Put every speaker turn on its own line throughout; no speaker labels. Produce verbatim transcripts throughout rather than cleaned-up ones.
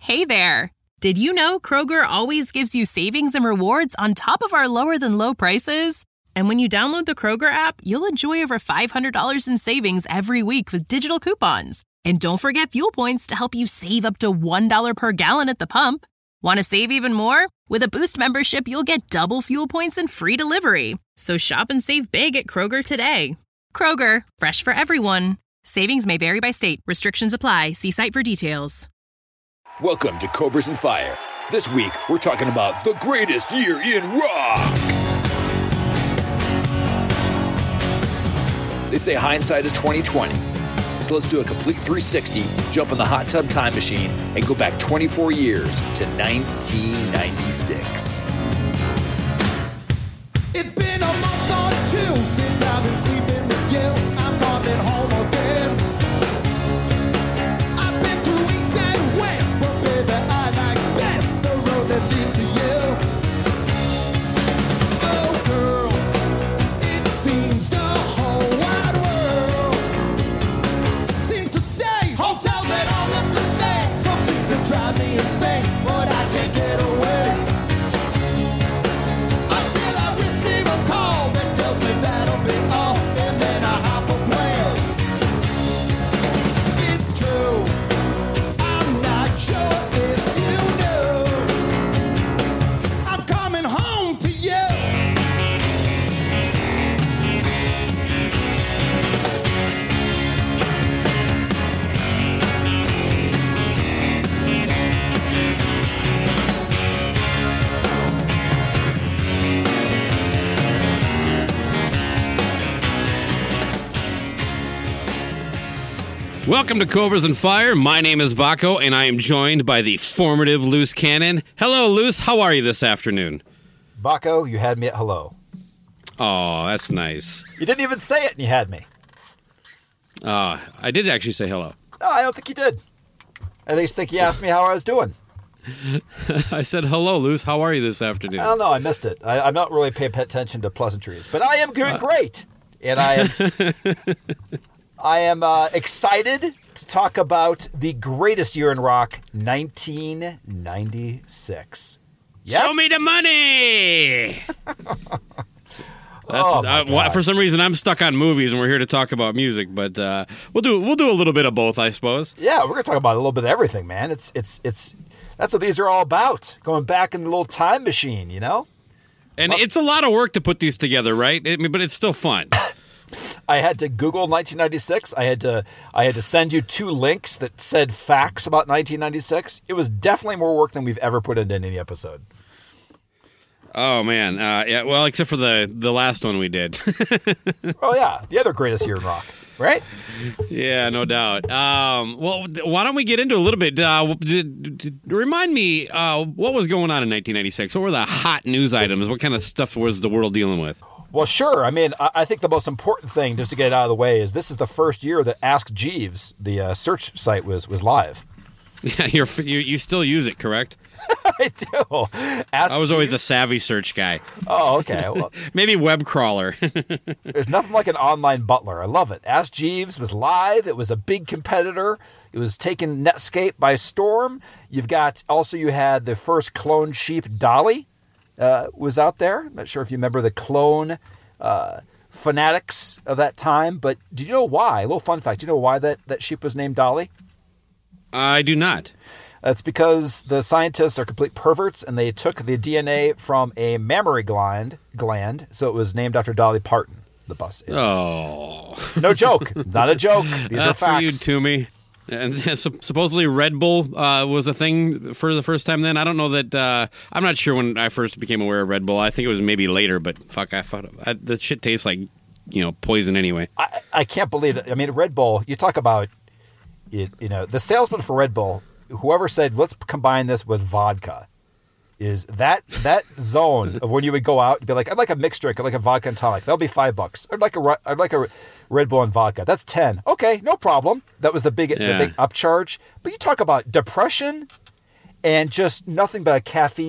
Hey there! Did you know Kroger always gives you savings and rewards on top of our lower-than-low prices? And when you download the Kroger app, you'll enjoy over five hundred dollars in savings every week with digital coupons. And don't forget fuel points to help you save up to one dollar per gallon at the pump. Want to save even more? With a Boost membership, you'll get double fuel points and free delivery. So shop and save big at Kroger today. Kroger, fresh for everyone. Savings may vary by state. Restrictions apply. See site for details.
Welcome to Cobras and Fire. This week, we're talking about the greatest year in rock. They say hindsight is twenty twenty. So let's do a complete three sixty, jump in the hot tub time machine, and go back twenty-four years to nineteen ninety-six.
It's been a month or two since I've been sleeping with you. I'm coming home again. I've been to east and west, but baby, I like best the road that leads to you. Oh girl, it seems the whole wide world seems to say hotels that all look the same. Some seem to drive me insane, but I can't get away. Until I receive a call that tells me that'll be all, and then I hop a plane. It's true, I'm not sure if you know, I'm coming home to you.
Welcome to Cobras and Fire. My name is Baco, and I am joined by the formative Luce Cannon. Hello, Luce. How are you this afternoon?
Baco, you had me at hello.
Oh, that's nice.
You didn't even say it, and you had me.
Uh, I did actually say hello.
No, I don't think you did. At least think you asked me how I was doing.
I said hello, Luce. How are you this afternoon?
I don't know. I missed it. I, I'm not really paying attention to pleasantries, but I am doing great, and I am. I am uh, excited to talk about the greatest year in rock, nineteen ninety-six. Yes?
Show me the money! That's,
Oh, my
uh,
God.
for some reason, I'm stuck on movies, and we're here to talk about music. But uh, we'll do we'll do a little bit of both, I suppose.
Yeah, we're gonna talk about a little bit of everything, man. It's it's it's that's what these are all about. Going back in the little time machine, you know.
And it's a lot of work to put these together, right? I mean, but it's still fun.
I had to Google nineteen ninety-six. I had to I had to send you two links that said facts about nineteen ninety-six. It was definitely more work than we've ever put into any episode.
Oh man, uh, yeah. Well, except for the the last one we did.
Oh yeah, the other greatest year in rock, right?
Yeah, no doubt. Um, well, why don't we get into a little bit? Uh, did, did, remind me, uh, what was going on in nineteen ninety-six? What were the hot news items? What kind of stuff was the world dealing with?
Well, sure. I mean, I, I think the most important thing, just to get it out of the way, is this is the first year that Ask Jeeves, the uh, search site, was was live.
Yeah, you're, you you still use it, correct?
I do. Ask
I was always a
Jeeves?
savvy search guy.
Oh, okay. Well,
Maybe web crawler.
there's nothing like an online butler. I love it. Ask Jeeves was live. It was a big competitor. It was taking Netscape by storm. You've got also you had the first clone sheep, Dolly, uh, was out there. I'm not sure if you remember the clone uh, fanatics of that time, but do you know why? A little fun fact. Do you know why that, that sheep was named Dolly?
I do not.
That's because the scientists are complete perverts, and they took the D N A from a mammary gland, gland, so it was named after Dolly Parton, the bus.
Oh.
No joke. Not a joke. These
Uh,
are
for you,
facts.
Toomey. And sup- supposedly Red Bull uh, was a thing for the first time then. I don't know that. Uh, I'm not sure when I first became aware of Red Bull. I think it was maybe later, but fuck, I thought I, the shit tastes like, you know, poison anyway.
I, I can't believe it. I mean, Red Bull, you talk about, it, you know, the salesman for Red Bull, whoever said, let's combine this with vodka, is that that zone of when you would go out and be like, I'd like a mixed drink, I'd like a vodka and tonic. That'll be five bucks. I'd like a, I'd like a Red Bull and vodka. That's ten. Okay, no problem. That was the big,
Yeah.
the big upcharge. But you talk about depression and just nothing but a caffeine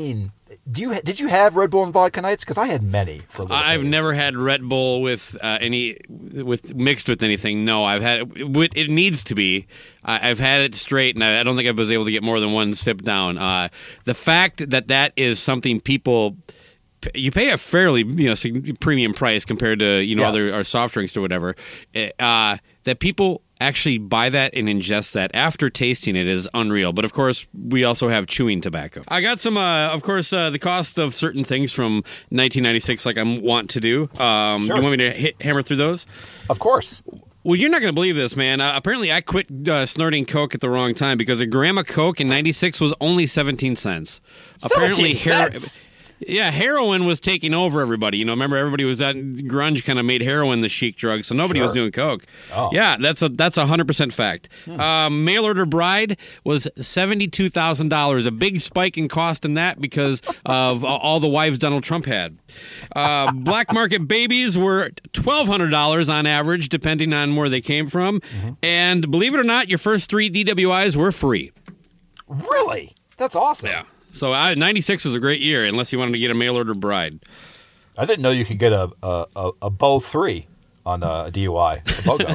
do you did you have Red Bull and vodka nights? Because I had many. For little
I've
days.
never had Red Bull with uh, any with mixed with anything. No, I've had it. It needs to be. I, I've had it straight, and I, I don't think I was able to get more than one sip down. Uh, the fact that that is something people. You pay a fairly you know premium price compared to you know
Yes.
other or soft drinks or whatever. Uh, that people actually buy that and ingest that after tasting it is unreal. But of course, we also have chewing tobacco. I got some, uh, of course, uh, the cost of certain things from nineteen ninety-six, like I want to do. Um,
Sure.
You want me to hit, hammer through those?
Of course.
Well, you're not going to believe this, man. Uh, apparently, I quit uh, snorting Coke at the wrong time because a gram of Coke in ninety-six was only seventeen cents. Apparently,
seventeen
her-
cents?
Yeah, heroin was taking over everybody. You know, remember everybody was at grunge kind of made heroin the chic drug, so nobody was
Sure.
doing coke.
Oh.
Yeah, that's a that's a hundred percent fact. Um, Mail Order Bride was seventy two thousand dollars, a big spike in cost in that because of all the wives Donald Trump had. Uh, Black Market Babies were twelve hundred dollars on average, depending on where they came from. And believe it or not, your first three D W Is were free.
Really? That's awesome.
Yeah. So I, ninety-six was a great year, unless you wanted to get a Mail Order Bride.
I didn't know you could get a a, a, a Bo three on a D U I, a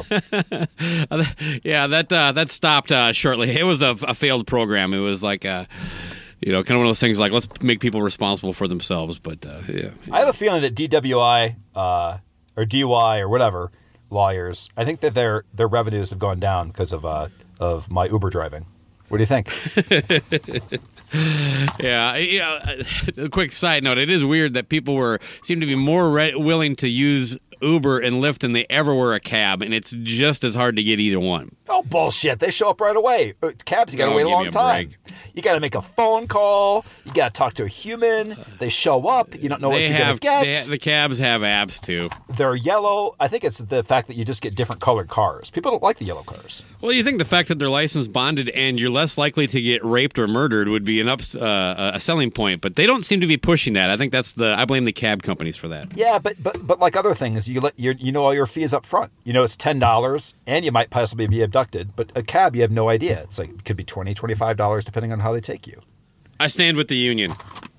BOGO.
Yeah, that uh, that stopped uh, shortly. It was a, a failed program. It was like, uh, you know, kind of one of those things like, let's make people responsible for themselves. But, uh, yeah.
I have a feeling that D W I uh, or D U I or whatever lawyers, I think that their their revenues have gone down because of uh, of my Uber driving. What do you think?
Yeah, yeah. A quick side note: it is weird that people were seem to be more re- willing to use Uber and Lyft than they ever were a cab, and it's just as hard to get either one.
Oh, bullshit. They show up right away. Uh, Cabs, you got to
Oh,
wait a
give
long
me a
time.
break.
You got to make a phone call. You got to talk to a human. They show up. You don't know what
They
you're
have
going to
they
get.
ha- the cabs have apps too.
They're yellow. I think it's the fact that you just get different colored cars. People don't like the yellow cars.
Well, you think the fact that they're license bonded and you're less likely to get raped or murdered would be an up, uh, a selling point, but they don't seem to be pushing that. I think that's the I blame the cab companies for that.
Yeah, but but but like other things, you let you you know all your fees up front. You know it's ten dollars, and you might possibly be abducted. But a cab, you have no idea. It's like it could be twenty, twenty-five dollars depending on how they take you.
I stand with the union.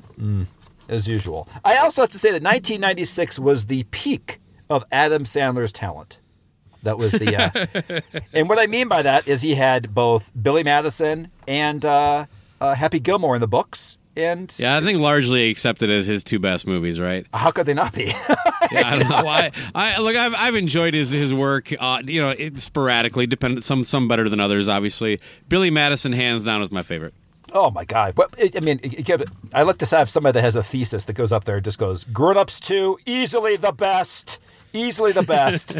As usual. I also have to say that nineteen ninety-six was the peak of Adam Sandler's talent. That was the, uh, and what I mean by that is he had both Billy Madison and uh, uh, Happy Gilmore in the books, and
Yeah, I think largely accepted as his two best movies, right?
how could they not be?
Yeah, I don't know why. I look. I've I've enjoyed his his work. Uh, you know, it, sporadically, dependent. Some some better than others, obviously. Billy Madison, hands down, is my favorite.
Oh my God! But it, I mean, it, it kept, I like to have somebody that has a thesis that goes up there and just goes, "Grown Ups two, easily the best, easily the best."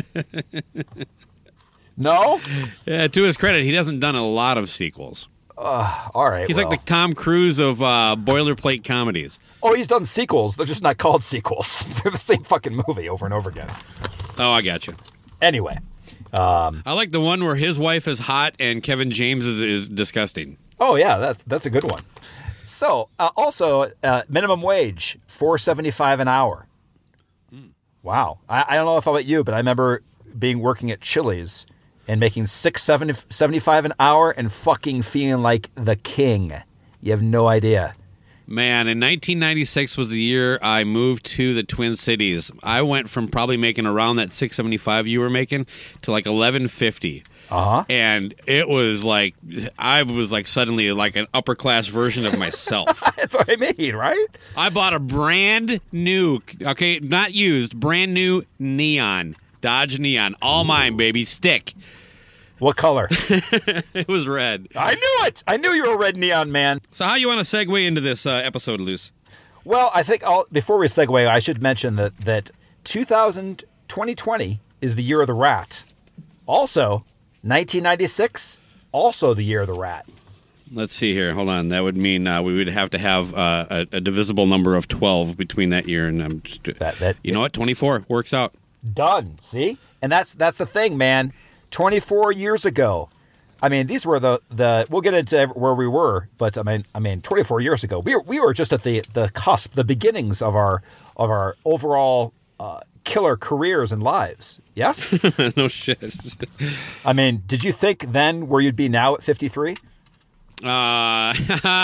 No,
Yeah, to his credit, he hasn't done a lot of sequels.
all right.
He's
well.
like the Tom Cruise of uh, boilerplate comedies.
Oh, he's done sequels. They're just not called sequels. They're the same fucking movie over and over again.
Oh, I got you.
Anyway,
I like the one where his wife is hot and Kevin James is, is disgusting.
oh yeah, that's that's a good one. So uh, also uh, minimum wage four seventy five an hour. Wow, I, I don't know if about you, but I remember being working at Chili's and making six seventy seventy five an hour and fucking feeling like the king. You have no idea.
Man, in nineteen ninety-six was the year I moved to the Twin Cities. I went from probably making around that six seventy-five you were making to like eleven fifty.
Uh-huh.
And it was like I was like suddenly like an upper class version of myself.
That's what I mean, right?
I bought a brand new, okay, not used, brand new Neon, Dodge Neon, all mine, baby, stick.
What color?
It was red.
I knew it. I knew you were a red neon man.
So how you want to segue into this uh, episode, Luce?
Well, I think I'll, before we segue, I should mention that that two thousand, twenty twenty is the year of the rat. Also, nineteen ninety-six, also the year of the rat.
Let's see here. Hold on. That would mean uh, we would have to have uh, a, a divisible number of twelve between that year and I'm just,
That- that-
you know what? twenty-four works out.
Done. See? And that's that's the thing, man. twenty-four years ago. I mean, these were the, the we'll get into where we were, but I mean, I mean, twenty-four years ago, we were, we were just at the, the cusp, the beginnings of our of our overall uh, killer careers and lives. Yes?
No shit.
I mean, did you think then where you'd be now at fifty-three?
Uh,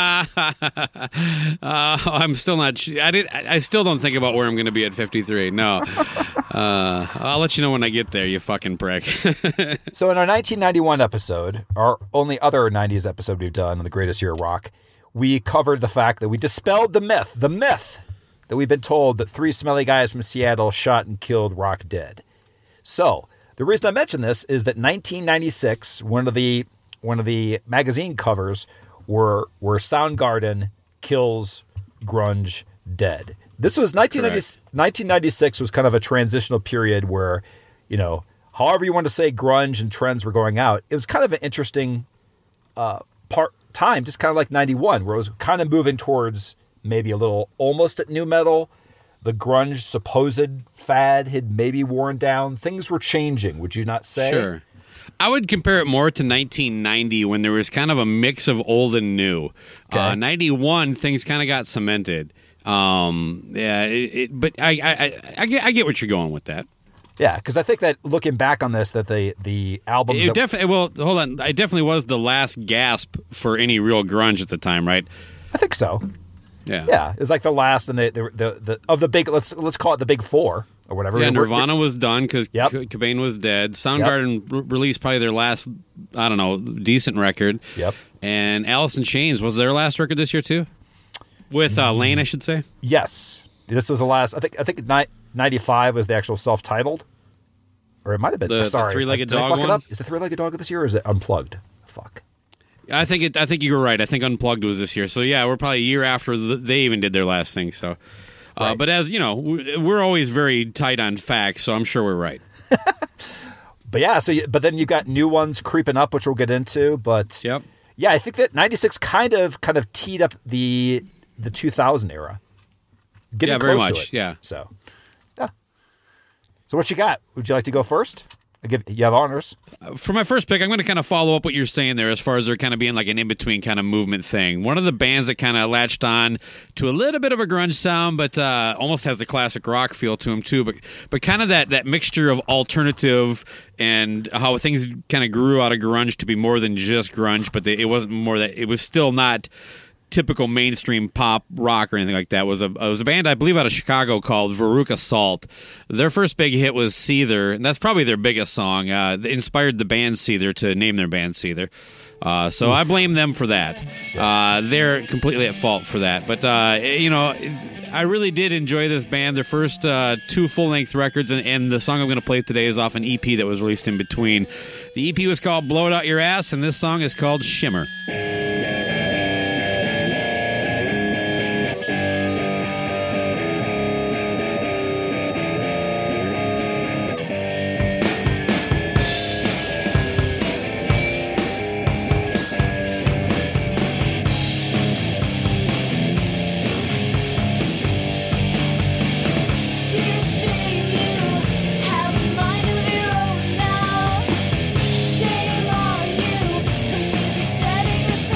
uh, I'm still not. sh- I did. I I still don't think about where I'm going to be at fifty-three. No. Uh, I'll let you know when I get there. You fucking prick.
So in our nineteen ninety-one episode, our only other nineties episode we've done on the greatest year of rock, we covered the fact that we dispelled the myth, the myth that we've been told that three smelly guys from Seattle shot and killed Rock dead. So the reason I mention this is that nineteen ninety-six, one of the one of the magazine covers were were Soundgarden kills grunge dead. This was nineteen ninety, nineteen ninety-six was kind of a transitional period where, you know, however you want to say grunge and trends were going out. It was kind of an interesting uh, part time, just kind of like ninety-one, where it was kind of moving towards maybe a little almost at new metal. The grunge supposed fad had maybe worn down. Things were changing, would you not say?
Sure. I would compare it more to nineteen ninety when there was kind of a mix of old and new.
Okay.
Uh, ninety-one, things kind of got cemented. Um, yeah, it, it, but I, I, I, I, get, I get what you're going with that.
Yeah, because I think that looking back on this, that the the albums...
It
that,
definitely, well, hold on. It definitely was the last gasp for any real grunge at the time, right?
I think so.
Yeah.
Yeah, it was like the last and the the, the, the of the big, let's let's call it the big four or whatever.
Yeah,
We're-
Nirvana was done because
Yep.
Cobain was dead. Soundgarden re- released probably their last, I don't know, decent record.
Yep.
And Alice in Chains was their last record this year too, with uh, Lane, I should say.
Yes, this was the last. I think I think ni- ninety-five was the actual self-titled, or it might have been.
The-
oh,
the
sorry,
Three-Legged
Did I
Dog
fuck it
one?
up? Is the three-legged dog this year, or is it Unplugged? Fuck.
I think it. I think you were right. I think Unplugged was this year. So yeah, we're probably a year after the, they even did their last thing. So, uh,
Right.
but as you know, we- we're always very tight on facts. So I'm sure we're right.
But yeah, so you, but then you got new ones creeping up, which we'll get into. But
Yep.
yeah, I think that ninety-six kind of kind of teed up the the two thousand era. Getting
Yeah, very
close to
much,
it.
yeah.
So yeah. So what you got? Would you like to go first? I give you have honors.
For my first pick, I'm going to kind of follow up what you're saying there as far as there kind of being like an in-between kind of movement thing. One of the bands that kind of latched on to a little bit of a grunge sound, but uh, almost has a classic rock feel to them too, but but kind of that, that mixture of alternative and how things kind of grew out of grunge to be more than just grunge, but they, it wasn't more that, it was still not typical mainstream pop rock or anything like that. It was a it was a band I believe out of Chicago called Veruca Salt. Their first big hit was Seether, and that's probably their biggest song. Uh, they inspired the band Seether to name their band Seether. Uh, so Oof. I blame them for that. Uh, they're completely at fault for that. But uh, you know, I really did enjoy this band. Their first uh, two full length records, and, and the song I'm going to play today is off an E P that was released in between. The E P was called "Blow It Out Your Ass," and this song is called "Shimmer."
Shame on you, completely setting the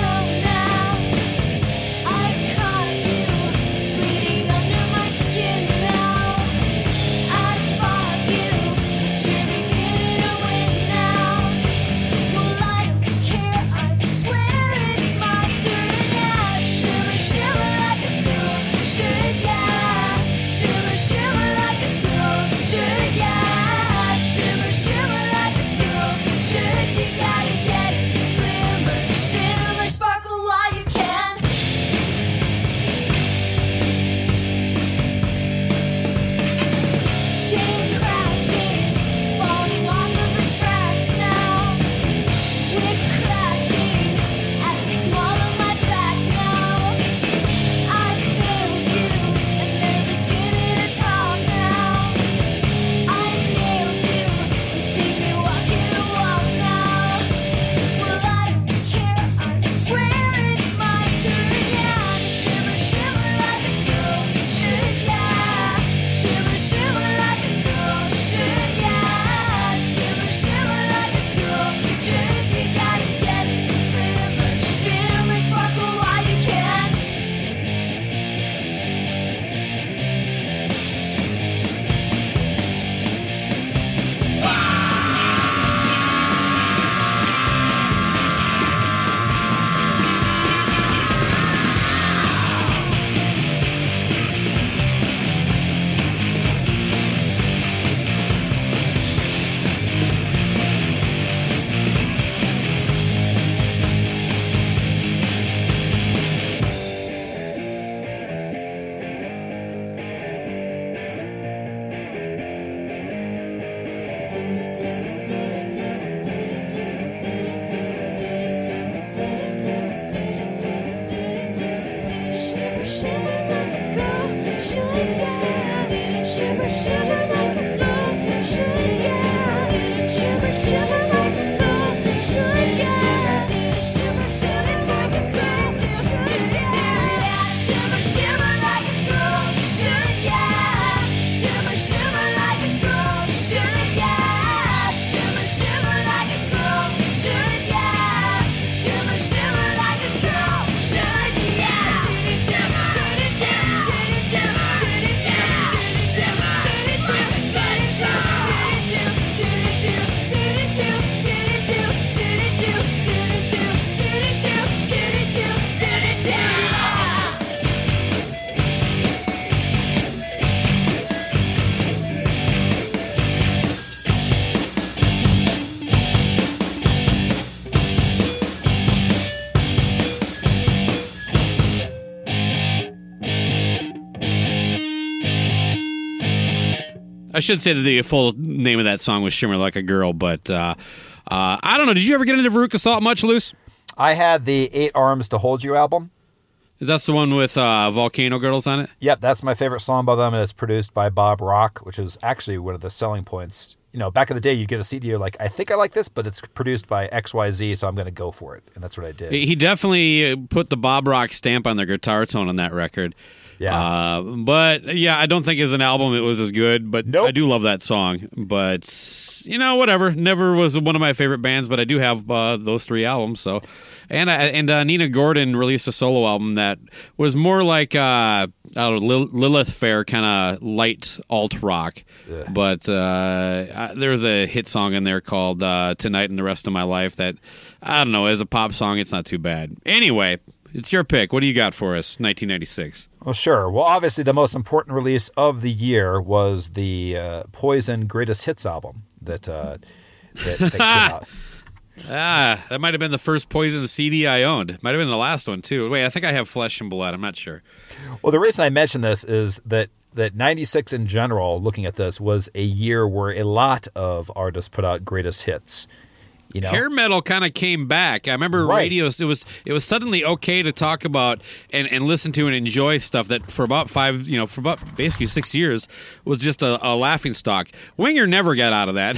I should say that the full name of that song was Shimmer Like a Girl, but uh, uh, I don't know. Did you ever get into Veruca Salt much, Luce?
I had the Eight Arms to Hold You album.
That's the one with uh, Volcano Girls on it?
Yep, that's my favorite song by them, and it's produced by Bob Rock, which is actually one of the selling points. You know, back in the day, you get a C D, you're like, I think I like this, but it's produced by X Y Z, so I'm going to go for it. And that's what I did.
He definitely put the Bob Rock stamp on the guitar tone on that record.
Yeah.
Uh, but, yeah, I don't think as an album it was as good, but
Nope.
I do love that song. But, you know, whatever. Never was one of my favorite bands, but I do have uh, those three albums, so... And uh, and uh, Nina Gordon released a solo album that was more like uh, I don't know, Lil- Lilith Fair kind of light alt rock.
Yeah.
But uh, there's a hit song in there called uh, "Tonight and the Rest of My Life" that I don't know, as a pop song, it's not too bad. Anyway, it's your pick. What do you got for us? nineteen ninety-six.
Well, sure. Well, obviously, the most important release of the year was the uh, Poison Greatest Hits album that uh, that, that came out.
Ah, that might have been the first Poison C D I owned. Might have been the last one, too. Wait, I think I have Flesh and Blood. I'm not sure.
Well, the reason I mention this is that that ninety-six in general, looking at this, was a year where a lot of artists put out greatest hits. You know?
Hair metal kind of came back. I remember
Right.
radio. It was it was suddenly okay to talk about and, and listen to and enjoy stuff that for about five, you know, for about basically six years was just a, a laughing stock. Winger never got out of that.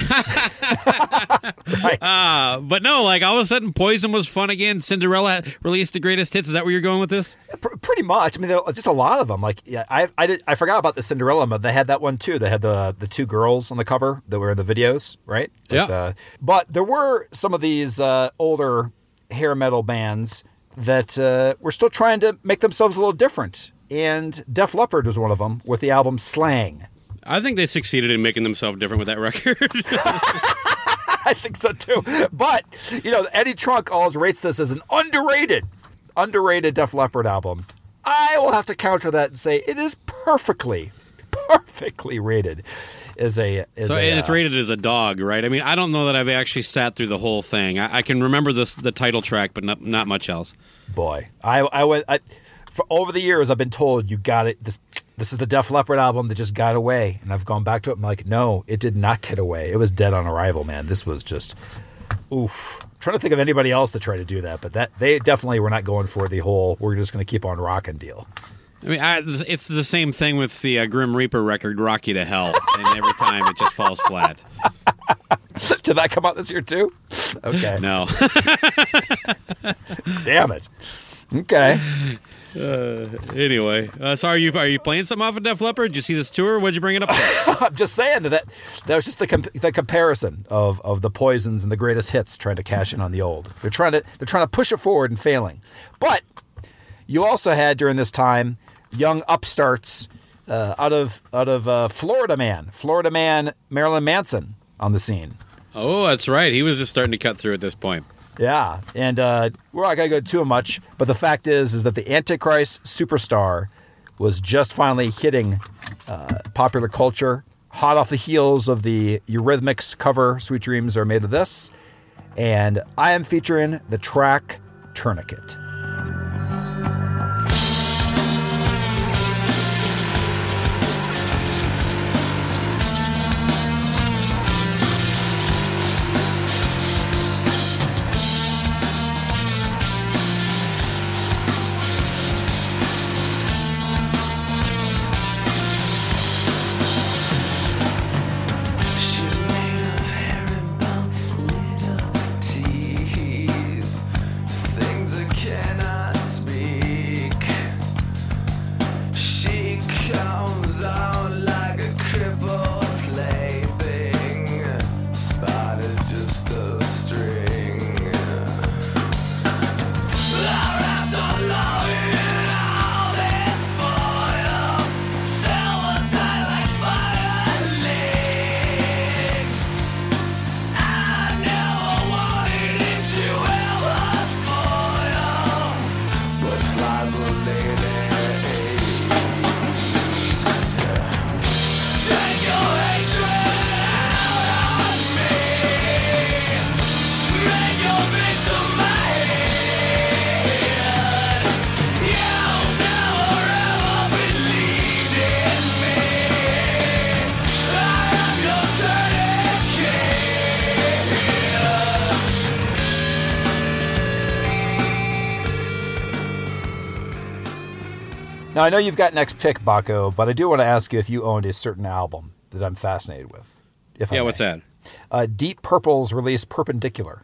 Right.
uh, but no, like all of a sudden, Poison was fun again. Cinderella released the greatest hits. Is that where you're going with this?
Pr- pretty much. I mean, there are just a lot of them. Like, yeah, I I, did, I forgot about the Cinderella, but they had that one too. They had the the two girls on the cover that were in the videos, right?
Yeah.
Uh, but there were some of these uh, older hair metal bands that uh, were still trying to make themselves a little different. And Def Leppard was one of them with the album Slang.
I think they succeeded in making themselves different with that record.
I think so too. But, you know, Eddie Trunk always rates this as an underrated, underrated Def Leppard album. I will have to counter that and say it is perfectly, perfectly rated as a. As
So
a,
and it's
uh,
rated as a dog, right? I mean, I don't know that I've actually sat through the whole thing. I, I can remember this the title track, but not not much else.
Boy, I I went I, for over the years I've been told you got it. This this is the Def Leppard album that just got away, and I've gone back to it. I'm like, no, it did not get away. It was dead on arrival, man. This was just oof. I'm trying to think of anybody else to try to do that, but that they definitely were not going for the whole "we're just going to keep on rocking" deal.
I mean, I, it's the same thing with the uh, Grim Reaper record, "Rock You to Hell," and every time it just falls flat.
Did that come out this year too? Okay.
No.
Damn it. Okay.
Uh, anyway, uh, so are you are you playing something off of Def Leppard? Did you see this tour? What'd you bring it up for?
I'm just saying that that was just the comp- the comparison of, of the Poisons and the greatest hits trying to cash in on the old. They're trying to they're trying to push it forward and failing. But you also had during this time young upstarts uh, out of out of uh, Florida Man, Florida Man Marilyn Manson on the scene.
Oh, that's right. He was just starting to cut through at this point.
Yeah, and uh, we're not going to go too much, but the fact is is that the Antichrist Superstar was just finally hitting uh, popular culture, hot off the heels of the Eurythmics cover Sweet Dreams Are Made of This, and I am featuring the track Tourniquet.
She's made of herringbone, little teeth, things that can't
Now, I know you've got next pick, Baco, but I do want to ask you if you owned a certain album that I'm fascinated with. If I
Yeah,
may.
what's that?
Uh, Deep Purple's release, Perpendicular.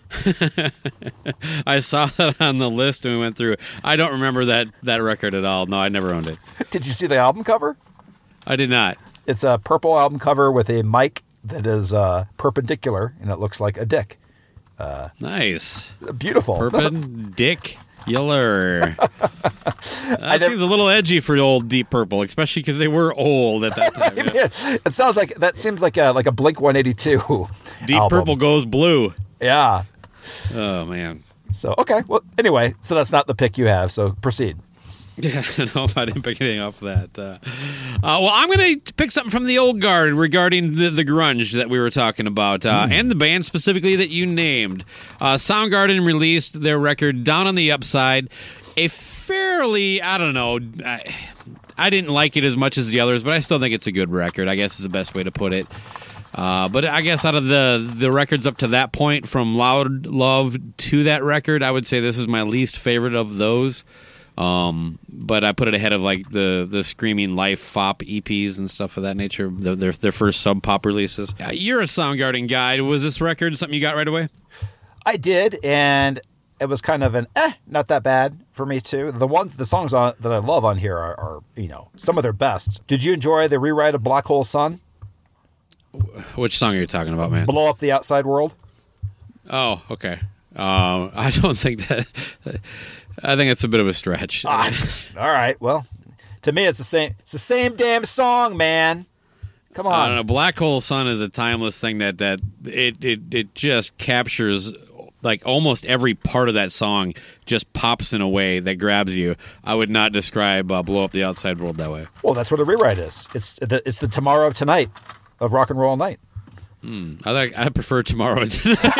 I saw that on the list and we went through. I don't remember that, that record at all. No, I never owned it.
Did you see the album cover?
I did not.
It's a purple album cover with a mic that is uh, perpendicular, and it looks like a dick. Uh,
Nice.
Beautiful.
Perpendicular. That seems a little edgy for old Deep Purple, especially because they were old at that time. Yeah.
It sounds like that seems like a like a Blink one eighty-two.
Deep
album.
Purple goes blue.
Yeah.
Oh man.
So okay. Well, anyway, so that's not the pick you have. So proceed.
Yeah, no, I didn't pick anything off that. Uh, uh, well, I'm going to pick something from the old guard regarding the, the grunge that we were talking about, uh, mm. and the band specifically that you named. Uh, Soundgarden released their record Down on the Upside. A fairly, I don't know, I, I didn't like it as much as the others, but I still think it's a good record, I guess is the best way to put it. Uh, but I guess out of the, the records up to that point, from Loud Love to that record, I would say this is my least favorite of those. Um, but I put it ahead of like the, the Screaming Life F O P E Ps and stuff of that nature, the, their their first sub pop releases. Uh, you're a Soundgarden guy. Was this record something you got right away?
I did, and it was kind of an eh, not that bad for me too. The ones, the songs on, that I love on here are, are, you know, some of their best. Did you enjoy the rewrite of Black Hole Sun?
Which song are you talking about, man?
Blow Up the Outside World.
Oh, okay. Um, I don't think that. I think it's a bit of a stretch.
Ah, all right. Well, to me, it's the same. It's the same damn song, man. Come on.
I don't know. Black Hole Sun is a timeless thing that that it it it just captures. Like almost every part of that song just pops in a way that grabs you. I would not describe uh, Blow Up the Outside World that way.
Well, that's what a rewrite is. It's the, it's the Tomorrow of Tonight of Rock and Roll Night.
Mm, I like. I prefer Tomorrow and Tonight.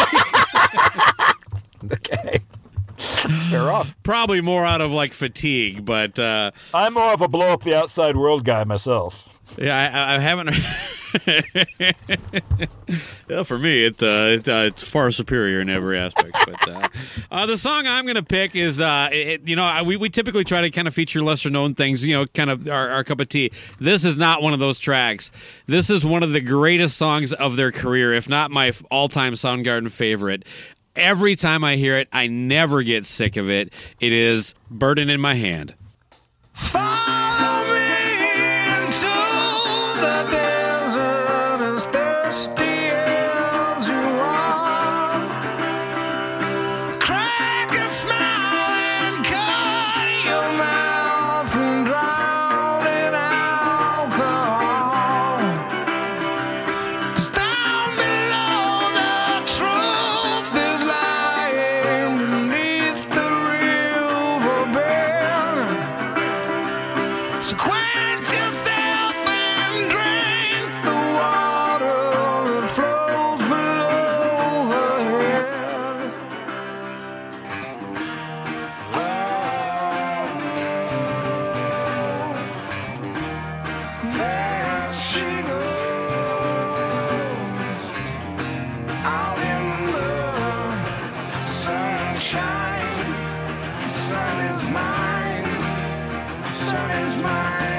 Okay. Fair off.
Probably more out of like fatigue, but uh,
I'm more of a Blow Up the Outside World guy myself.
Yeah, I, I haven't. Yeah, for me, it, uh, it uh, it's far superior in every aspect. But uh, uh, the song I'm going to pick is, uh, it, you know, I, we we typically try to kind of feature lesser known things, you know, kind of our, our cup of tea. This is not one of those tracks. This is one of the greatest songs of their career, if not my all time Soundgarden favorite. Every time I hear it, I never get sick of it. It is Burden in My Hand.
Follow me into the desert as thirsty as you are. Crack a smile and cut your mouth and drown in alcohol. 'Cause down below the truth is lying beneath the riverbed. So quench yourself and drink the water that flows below her head. There she goes, out in the sunshine. The sun is mine. The sun is mine.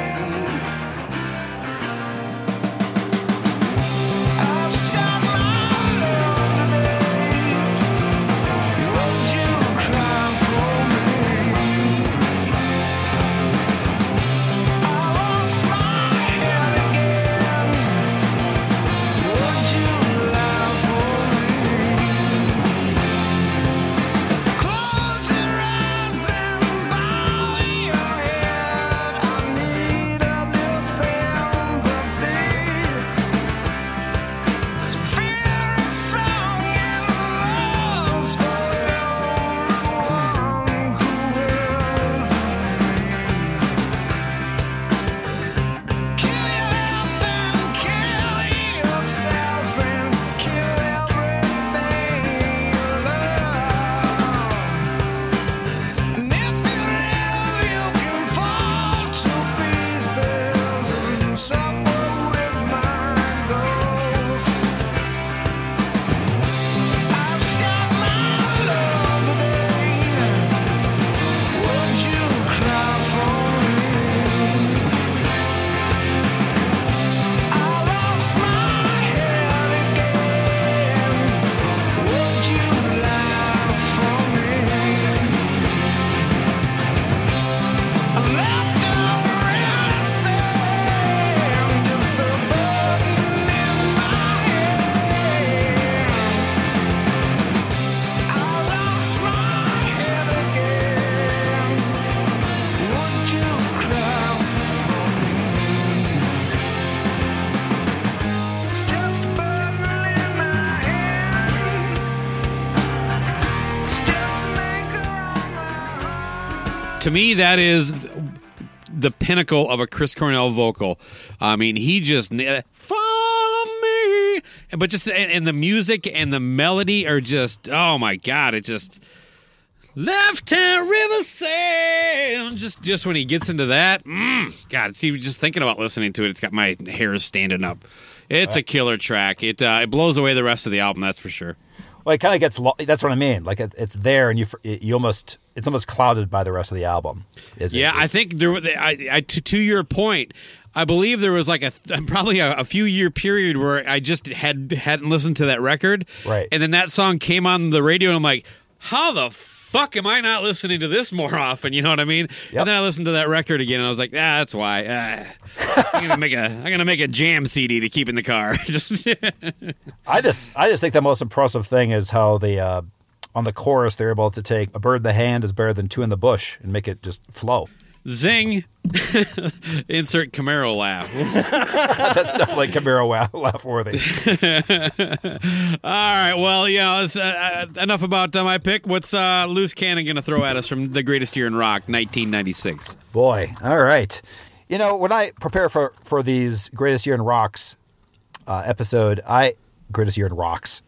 to me, that is the pinnacle of a Chris Cornell vocal. I mean, he just follow me, but just and the music and the melody are just oh my god! It just Left Hand River Sound. Just just when he gets into that, mm, God, it's even just thinking about listening to it. It's got my hairs standing up. It's a killer track. It uh, it blows away the rest of the album. That's for sure.
Well, it kind of gets. Lo- that's what I mean. Like it, it's there, and you you almost it's almost clouded by the rest of the album. Is
yeah,
it?
I think there. I, I to, to your point, I believe there was like a probably a, a few year period where I just had hadn't listened to that record,
right?
And then that song came on the radio, and I'm like, how the fuck am I not listening to this more often? You know what I mean? Yep. And then I listened to that record again, and I was like, ah, that's why. Ah, I'm gonna make a I'm gonna make a jam C D to keep in the car. just
I just I just think the most impressive thing is how the uh, on the chorus they're able to take a bird in the hand is better than two in the bush and make it just flow.
Zing. Insert Camaro laugh.
That's definitely Camaro laugh worthy.
All right. Well, you know, it's, uh, enough about uh, my pick. What's uh, Loose Cannon going to throw at us from The Greatest Year in Rock, nineteen ninety-six?
Boy. All right. You know, when I prepare for, for these Greatest Year in Rocks uh, episode, I... Greatest Year in Rocks.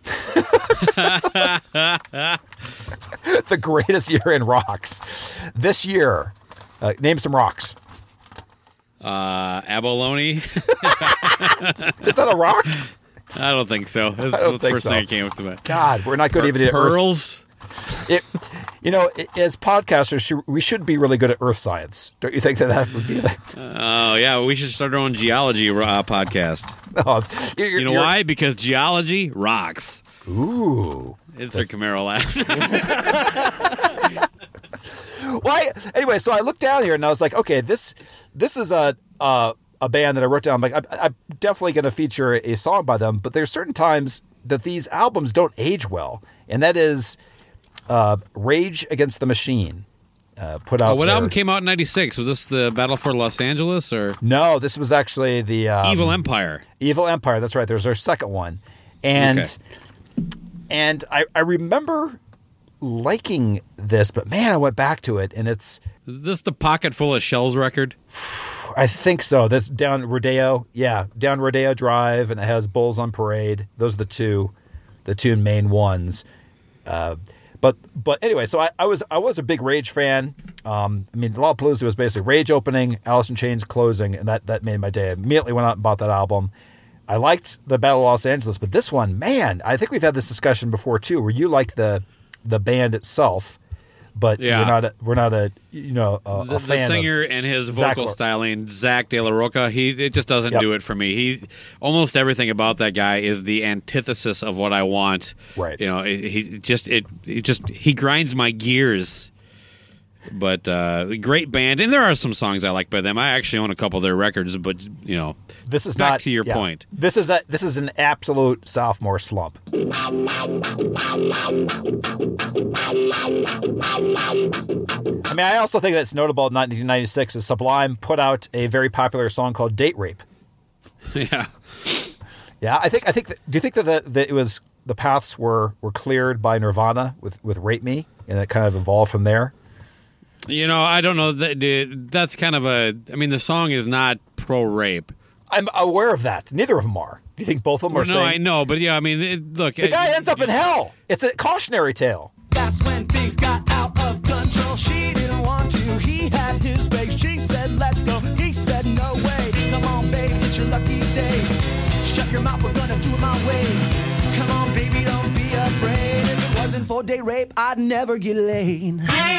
The Greatest Year in Rocks. This year... Uh, name some rocks.
Uh, abalone.
Is that a rock?
I don't think so. That's the first so. thing that came up to my.
God, we're not good per- even at
pearls.
It, you know, it, as podcasters, we should be really good at earth science. Don't you think that that would be? The...
Oh yeah, we should start our own geology uh, podcast.
No, you're,
you know
you're...
why? Because geology rocks.
Ooh,
insert Camaro laugh.
Well, I, anyway, so I looked down here and I was like, okay, this this is a uh, a band that I wrote down. I'm like, I, I'm definitely going to feature a song by them, but there's certain times that these albums don't age well, and that is uh, Rage Against the Machine. Uh, put out.
Oh, what
their...
album came out in ninety-six? Was this the Battle for Los Angeles or?
No, this was actually the um,
Evil Empire.
Evil Empire. That's right. There's their second one, and okay. and I I remember liking this, but man, I went back to it, and it's
is this the Pocket Full of Shells record?
I think so. That's down Rodeo, yeah, down Rodeo Drive, and it has Bulls on Parade. Those are the two, the two main ones. Uh, but but anyway, so I, I was I was a big Rage fan. Um, I mean, Lollapalooza was basically Rage opening, Alice in Chains closing, and that that made my day. I immediately went out and bought that album. I liked the Battle of Los Angeles, but this one, man, I think we've had this discussion before too, where you like the the band itself, but yeah. we're not a, we're not a you know a,
the,
a fan
the singer
of
and his
Zach
vocal
Lor-
styling, Zach De La Rocha. He it just doesn't
yep.
do it for me. He almost everything about that guy is the antithesis of what I want.
Right.
You know, it, he just it, it just he grinds my gears. But uh, great band, and there are some songs I like by them. I actually own a couple of their records, but you know,
this is
back
not,
to your
yeah.
point.
This is a this is an absolute sophomore slump. I mean, I also think that's notable in nineteen ninety-six is Sublime put out a very popular song called "Date Rape."
Yeah,
yeah. I think I think that, do you think that, the, that it was the paths were, were cleared by Nirvana with, with "Rape Me" and it kind of evolved from there?
You know, I don't know. That that's kind of a. I mean, the song is not pro rape.
I'm aware of that. Neither of them are. Do you think both of them are?
No,
saying,
I know, but yeah, I mean, it, look,
the guy it, ends up in hell. It's a cautionary tale.
That's when things got out of control. She didn't want to. He had his way. She said, "Let's go." He said, "No way." Come on, baby, it's your lucky day. Shut your mouth. We're gonna do it my way. Come on, baby, don't be afraid. If it wasn't for date rape, I'd never get laid.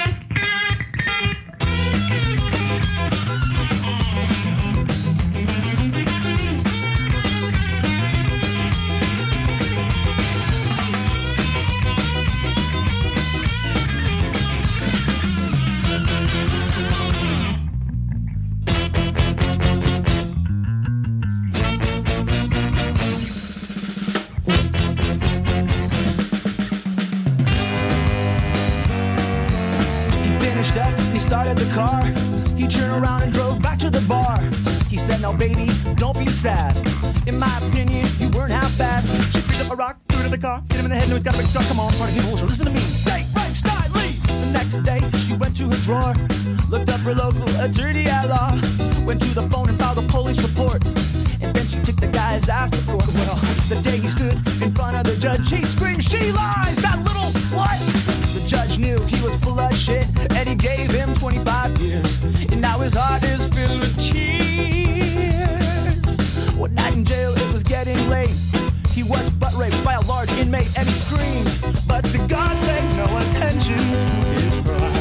Started the car, he turned around and drove back to the bar. He said, "Now baby, don't be sad. In my opinion, you weren't half bad." She picked up a rock, threw it in the car, hit him in the head, and he's got a big scar. Come on, party people, so listen to me. Date rape style, leave. The next day, she went to her drawer, her local attorney at law. Went to the phone and filed a police report. And then she took the guy's ass to court. Well, the day he stood in front of the judge, he screamed, "She lies, that little slut!" The judge knew he was full of shit, and he gave him twenty-five years. And now his heart is filled with tears. One night in jail, it was getting late. He was butt raped by a large inmate, and he screamed, but the guards paid no attention to his cry.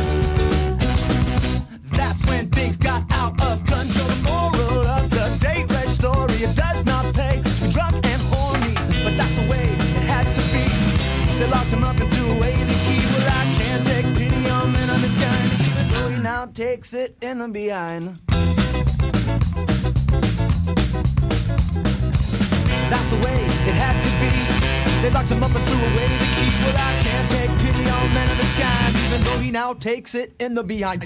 That's when things got out of control. The moral of the date rape story, it does not pay to be drunk and horny, but that's the way it had to be. They locked him up and threw away the key. Well, I can't take pity on men of this kind, even though he now takes it in the behind. That's the way it had to be. They locked him up and threw away the key. Well, I can't take pity on men of this kind, even though he now takes it in the behind.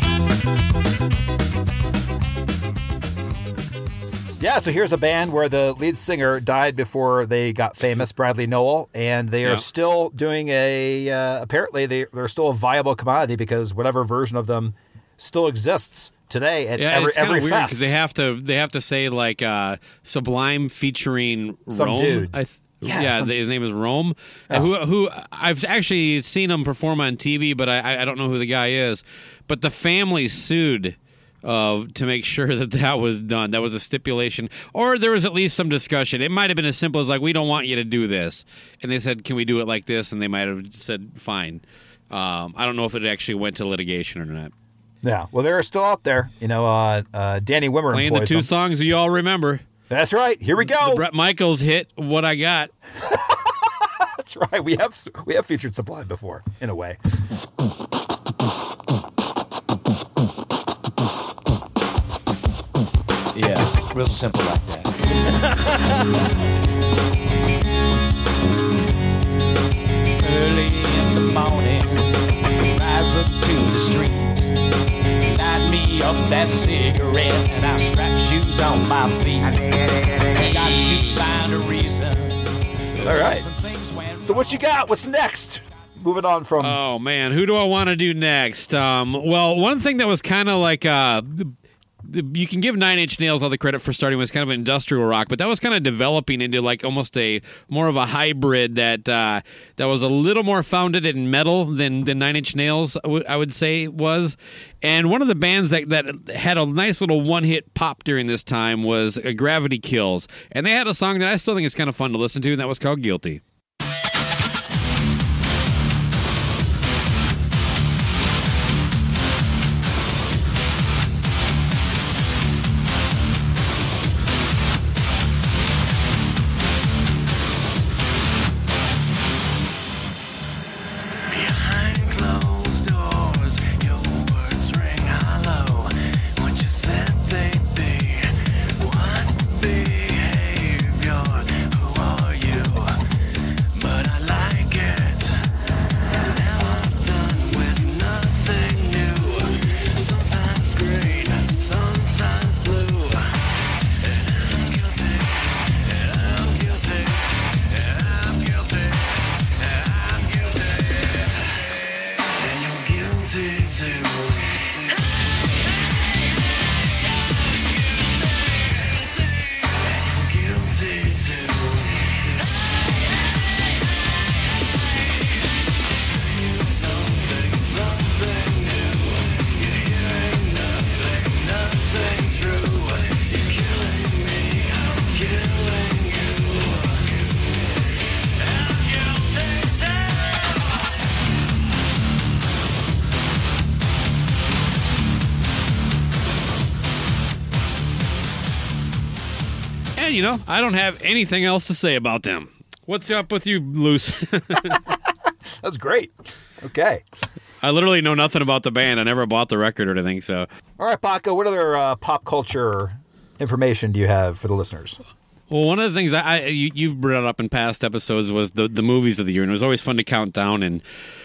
Yeah, so here's a band where the lead singer died before they got famous, Bradley Nowell, and they are
Yeah.
still doing a, uh, apparently they, they're still a viable commodity because whatever version of them still exists today at
Yeah,
every,
it's kind
every
of weird
fest.
because they have to they have to say like uh, Sublime featuring
Some
Rome.
dude.
I th-
Yeah,
yeah,
some-
his name is Rome.
Oh.
Who who I've actually seen him perform on T V, but I I don't know who the guy is. But the family sued uh, to make sure that that was done. That was a stipulation, or there was at least some discussion. It might have been as simple as like, we don't want you to do this, and they said, can we do it like this? And they might have said fine. Um, I don't know if it actually went to litigation or not.
Yeah, well, they're still out there. You know, uh, uh, Danny Wimmer
Playing the
employs
two
them.
songs you all remember.
That's right. Here we go.
The Bret Michaels hit "What I Got."
That's right. We have we have featured Sublime before, in a way.
Yeah, real simple like that. Early in the morning, rise up to the street, light me up that cigarette, and I strap shoes on my feet. Got to find a reason.
All right.
Some things went
So what you got? What's next? Moving on from...
Oh man, who do I want to do next? Um, well, one thing that was kind of like uh, the, the, you can give Nine Inch Nails all the credit for starting was kind of industrial rock, but that was kind of developing into like almost a more of a hybrid that uh, that was a little more founded in metal than, than Nine Inch Nails, I, w- I would say was. And one of the bands that, that had a nice little one-hit pop during this time was uh, Gravity Kills, and they had a song that I still think is kind of fun to listen to, and that was called Guilty. And, you know, I don't have anything else to say about them. What's up with you, Luce?
That's great. Okay.
I literally know nothing about the band. I never bought the record or anything, so.
All right, Paco, what other uh, pop culture information do you have for the listeners?
Well, one of the things I, I you, you've brought up in past episodes was the, the movies of the year, and it was always fun to count down and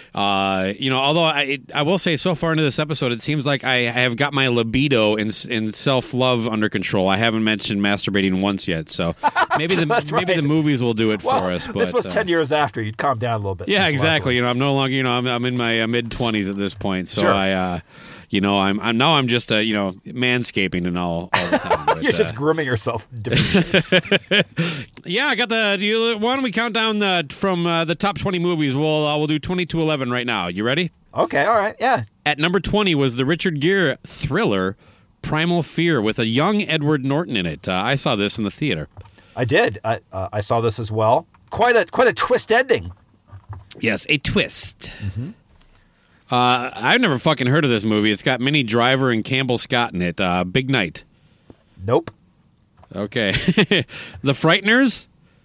Uh, you know, although I, it, I will say, so far into this episode, it seems like I, I have got my libido and, and self love under control. I haven't mentioned masturbating once yet, so maybe the
That's
maybe
right.
the movies will do it
Well,
for us. But,
this was
uh,
ten years after. You'd calm down a little bit.
Yeah,
since the last
exactly.
one.
You know, I'm no longer. You know, I'm I'm in my uh, mid twenties at this point, so
Sure.
I, uh, you know, I'm I'm now I'm just uh, you know manscaping and all all the time. But,
You're just
uh,
grooming yourself. in different ways.
yeah, I got the. You, why don't we count down the, from uh, the top twenty movies? We'll uh, we'll do twenty to eleven right now. You ready?
Okay, all right, yeah.
At number twenty was the Richard Gere thriller Primal Fear with a young Edward Norton in it. Uh, I saw this in the theater.
I did. I uh, I saw this as well. Quite a quite a twist ending.
Yes, a twist. Mm-hmm. Uh, I've never fucking heard of this movie. It's got Minnie Driver and Campbell Scott in it. Uh, Big Night.
Nope.
Okay. The Frighteners.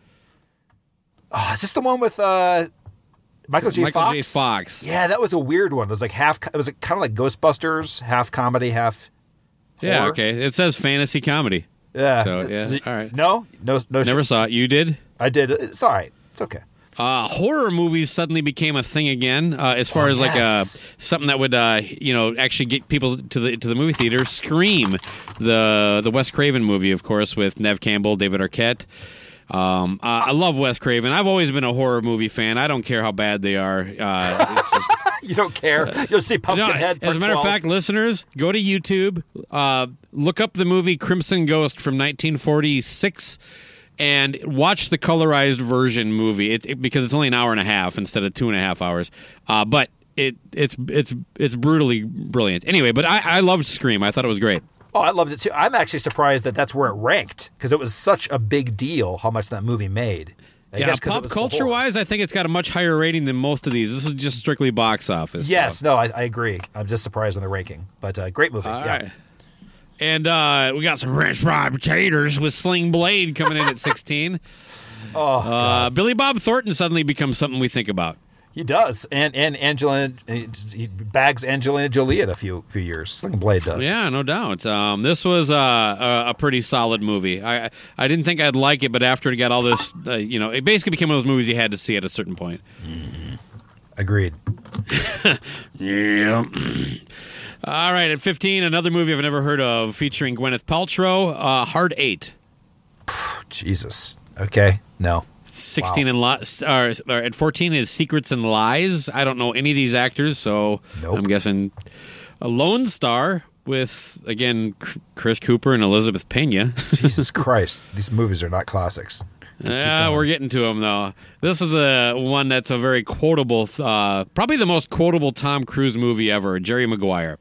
Oh, is this the one with uh, Michael J.
Michael
Fox?
J. Fox.
Yeah, that was a weird one. It was like half. It was like kind of like Ghostbusters, half comedy, half.
Yeah.
horror.
Okay. It says fantasy comedy.
Yeah.
So, yeah,
Is it-
all right.
No, no, no.
Never
shit.
saw it. You did?
I did. It's all right. It's okay.
Uh, horror movies suddenly became a thing again, uh, as far
Oh,
as like
yes.
uh, something that would uh, you know actually get people to the to the movie theater. Scream, the the Wes Craven movie, of course, with Nev Campbell, David Arquette. Um, uh, I love Wes Craven. I've always been a horror movie fan. I don't care how bad they are. Uh, it's just,
You don't care. You'll see
no,
Pumpkinhead.
as a matter of
part
fact, listeners, go to YouTube, uh, look up the movie Crimson Ghost from nineteen forty-six. And watch the colorized version movie it, it, because it's only an hour and a half instead of two and a half hours. Uh, but it it's it's it's brutally brilliant. Anyway, but I, I loved Scream. I thought it was great.
Oh, I loved it too. I'm actually surprised that that's where it ranked because it was such a big deal how much that movie made. I
Yeah,
guess 'cause it
pop
was the
culture
horror.
wise, I think it's got a much higher rating than most of these. This is just strictly box office.
Yes,
so.
no, I, I agree. I'm just surprised on the ranking, but uh, great movie.
All
yeah.
right. And uh, we got some French fried potatoes with Sling Blade coming in at sixteen.
Oh,
Uh, Billy Bob Thornton suddenly becomes something we think about.
he does, and and Angelina, he bags Angelina Jolie in a few few years. Sling Blade does.
Yeah, no doubt. Um, this was uh, a, a pretty solid movie. I I didn't think I'd like it, but after it got all this, uh, you know, it basically became one of those movies you had to see at a certain point.
Agreed.
Yeah. All right, at fifteen, another movie I've never heard of featuring Gwyneth Paltrow, uh, Hard Eight.
Jesus. Okay. No.
sixteen and li- or, or at fourteen is Secrets and Lies. I don't know any of these actors, so
Nope.
I'm guessing a Lone Star with, again, C- Chris Cooper and Elizabeth Pena.
Jesus Christ. These movies are not classics.
Yeah, we're getting to them though. This is a one that's a very quotable, uh, probably the most quotable Tom Cruise movie ever. Jerry Maguire.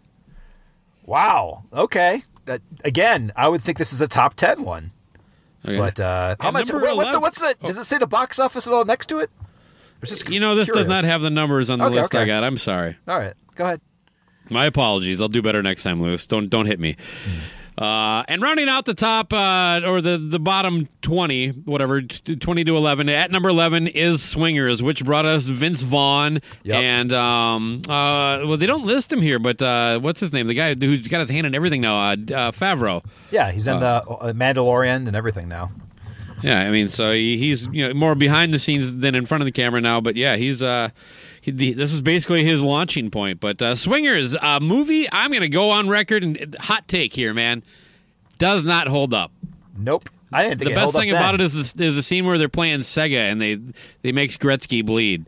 Wow. Okay. Uh, again, I would think this is a top ten one.
Okay.
But uh, how
And
much?
number
Wait, what's the,
eleven
what's the? Does it say the box office at all next to it? Or just
You know, this does
curious?
not have the numbers on the
Okay,
list I
okay.
got. I'm sorry.
All right. Go ahead.
My apologies. I'll do better next time, Lewis. Don't don't hit me. Uh, and rounding out the top uh, or the, the bottom twenty, whatever, t- twenty to eleven. At number eleven is Swingers, which brought us Vince Vaughn
Yep.
and um, uh, well, they don't list him here, but uh, what's his name? The guy who's got his hand in everything now, uh, uh, Favreau.
Yeah, he's in the uh, Mandalorian and everything now.
Yeah, I mean, so he, he's you know more behind the scenes than in front of the camera now, but yeah, he's uh, he, the, this is basically his launching point. But uh, Swingers, uh, movie, I'm going to go on record and hot take here, man, does not hold up.
Nope. I didn't think
The
it
best
held
thing
up
about
then.
it is the, is the scene where they're playing Sega and they they makes Gretzky bleed.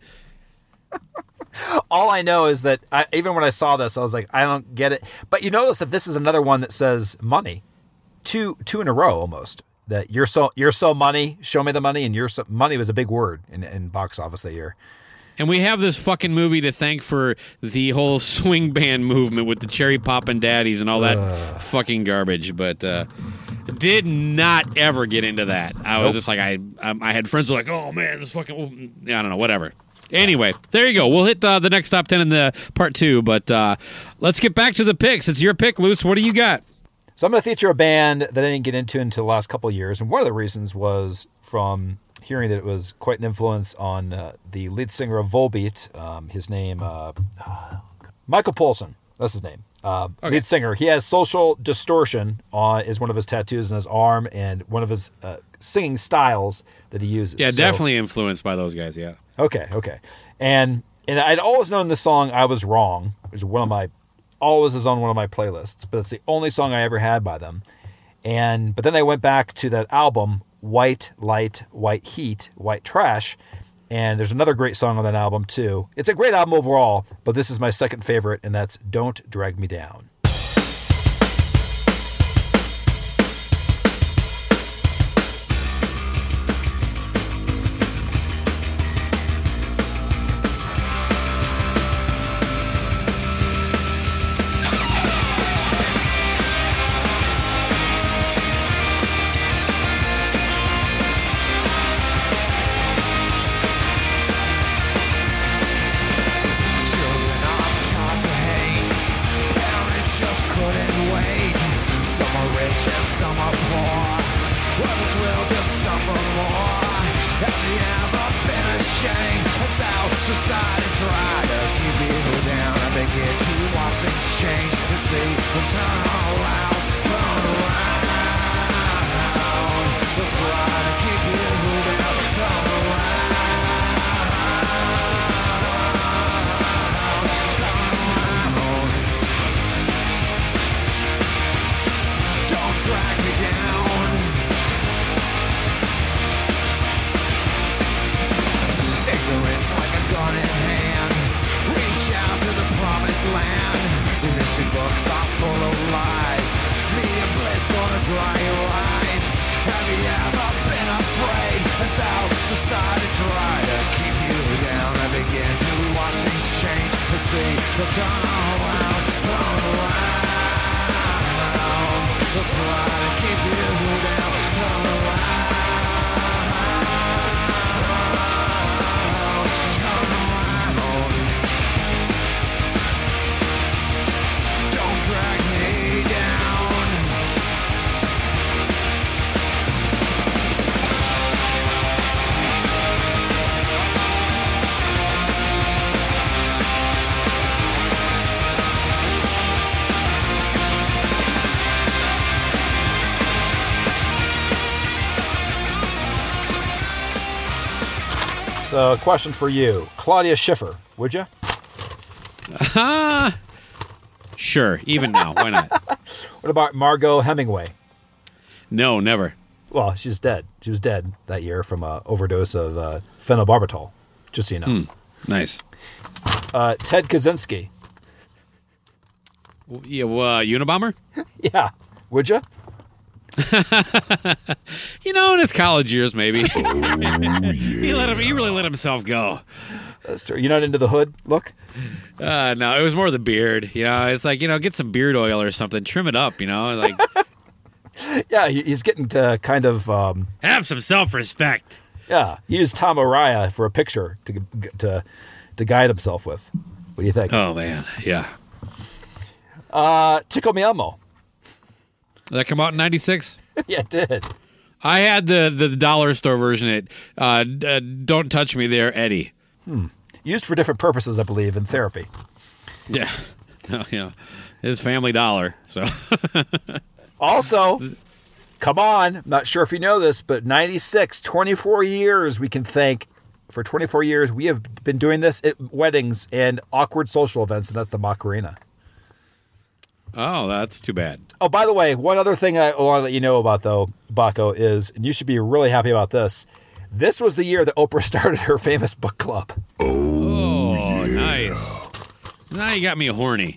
All I know is that I, even when I saw this, I was like, I don't get it. But you notice that this is another one that says money, two two in a row almost. That you're so you're so money, show me the money, and you're so money was a big word in, in box office that year.
And we have this fucking movie to thank for the whole swing band movement with the cherry poppin' daddies and all that fucking garbage. But uh, did not ever get into that. I was
Nope.
just like, I um, I had friends who were like, oh man, this fucking, I don't know, whatever. Anyway, there you go. We'll hit uh, the next top ten in the part two. But uh, let's get back to the picks. It's your pick, Luce. What do you got?
So I'm going to feature a band that I didn't get into until the last couple of years, and one of the reasons was from hearing that it was quite an influence on uh, the lead singer of Volbeat. Um, his name, uh, Michael Poulsen. That's his name. Uh,
Okay.
Lead singer. He has Social Distortion on is one of his tattoos on his arm, and one of his uh, singing styles that he uses.
Yeah,
So-
definitely influenced by those guys, yeah.
Okay, okay. And And I'd always known this song, I Was Wrong. It was one of my, always is on one of my playlists, but it's the only song I ever had by them. And, but then I went back to that album, White Light, White Heat, White Trash. And there's another great song on that album too. It's a great album overall, but this is my second favorite, and that's Don't Drag Me Down. So, a question for you. Claudia Schiffer, would you?
Uh, sure. Even now. Why not?
What about Margot Hemingway?
No, never.
Well, she's dead. She was dead that year from an overdose of uh, phenobarbital, just so you know.
Hmm. Nice.
Uh, Ted Kaczynski.
Yeah, uh, Unabomber?
Yeah. Would you?
You know, in his college years, maybe. he let him. He really let himself go.
That's true. You're not into the hood look?
Uh, no, it was more the beard. You know, it's like, you know, get some beard oil or something, trim it up. You know, like
yeah, he, he's getting to kind of um,
have some self-respect.
Yeah, he used Tom Araya for a picture to to to guide himself with. What do you think?
Oh man, yeah.
Uh, Tickle Me Elmo.
Did that come out in ninety-six?
Yeah, it did.
I had the, the dollar store version. It uh, uh, Don't Touch Me There, Eddie.
Hmm. Used for different purposes, I believe, in therapy.
Yeah. Oh, yeah. His Family Dollar. So.
Also, come on. I'm not sure if you know this, but ninety-six, twenty-four years we can thank. For twenty-four years, we have been doing this at weddings and awkward social events, and that's the Macarena.
Oh, that's too bad.
Oh, by the way, one other thing I want to let you know about, though, Baco, is, and you should be really happy about this, this was the year that Oprah started her famous book club.
Oh, nice. Now you got me horny.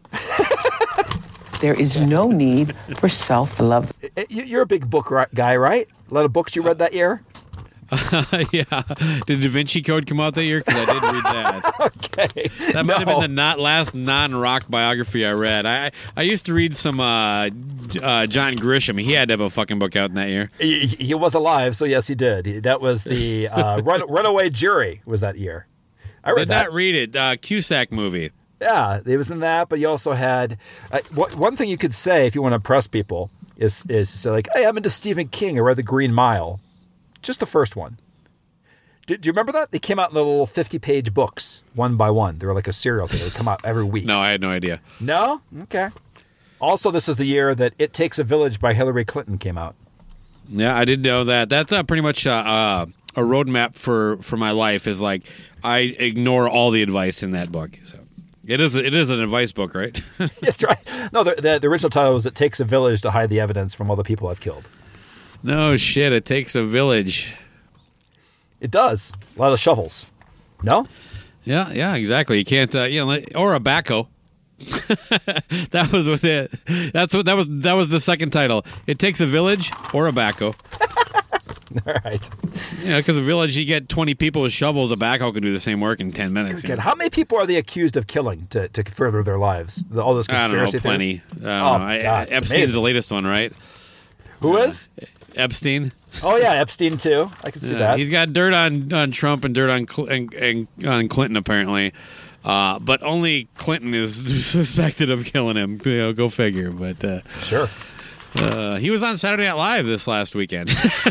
There is no need for self-love.
You're a big book guy, right? A lot of books you read that year?
Uh, yeah. Did Da Vinci Code come out that year? Because I did read that.
Okay.
That might
no.
have been the not last non-rock biography I read. I I used to read some uh, uh, John Grisham. He had to have a fucking book out in that year.
He, he was alive, so yes, he did. That was the uh, run, Runaway Jury was that year. I read
did
that.
not read it. Uh, Cusack movie.
Yeah, it was in that, but you also had... Uh, one thing you could say if you want to impress people is, is say like, hey, I'm into Stephen King. I read The Green Mile. Just the first one. Do, do you remember that? They came out in the little fifty-page books, one by one. They were like a serial thing. They would come out every week.
No, I had no idea.
No? Okay. Also, this is the year that It Takes a Village by Hillary Clinton came out.
Yeah, I did know that. That's uh, pretty much uh, uh, a roadmap for, for my life is like I ignore all the advice in that book. So it is it is an advice book, right?
That's right. No, the, the the original title was "It Takes a Village to Hide the Evidence from All the People I've Killed."
No shit, it takes a village.
It does. A lot of shovels. No?
Yeah, yeah, exactly. You can't, uh, you know, or a backhoe. That was what it. That's what that was. That was the second title. It takes a village or a backhoe.
All right.
Yeah, because a village, you get twenty people with shovels. A backhoe can do the same work in ten minutes.
Good. How many people are they accused of killing to, to further their lives? The, all those
I don't know,
conspiracy
plenty.
theories?
I don't
Oh,
know. I,
God, it's
Epstein's
amazing.
the latest one, right?
Who is?
Epstein.
Oh yeah, Epstein too. I can see
Yeah,
that.
he's got dirt on, on Trump and dirt on Cl- and, and on Clinton apparently, uh, but only Clinton is suspected of killing him. You know, go figure. But uh,
Sure.
uh, he was on Saturday Night Live this last weekend.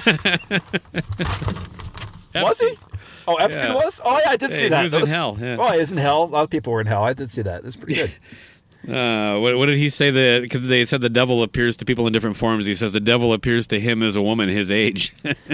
Was he? Oh, Epstein
Yeah.
was? Oh yeah, I did
Hey,
see
he
that.
was
That
in hell, yeah.
Oh, he was in hell. A lot of people were in hell. I did see that. That's pretty good.
Uh, what, what did he say? The because they said the devil appears to people in different forms. He says the devil appears to him as a woman his age.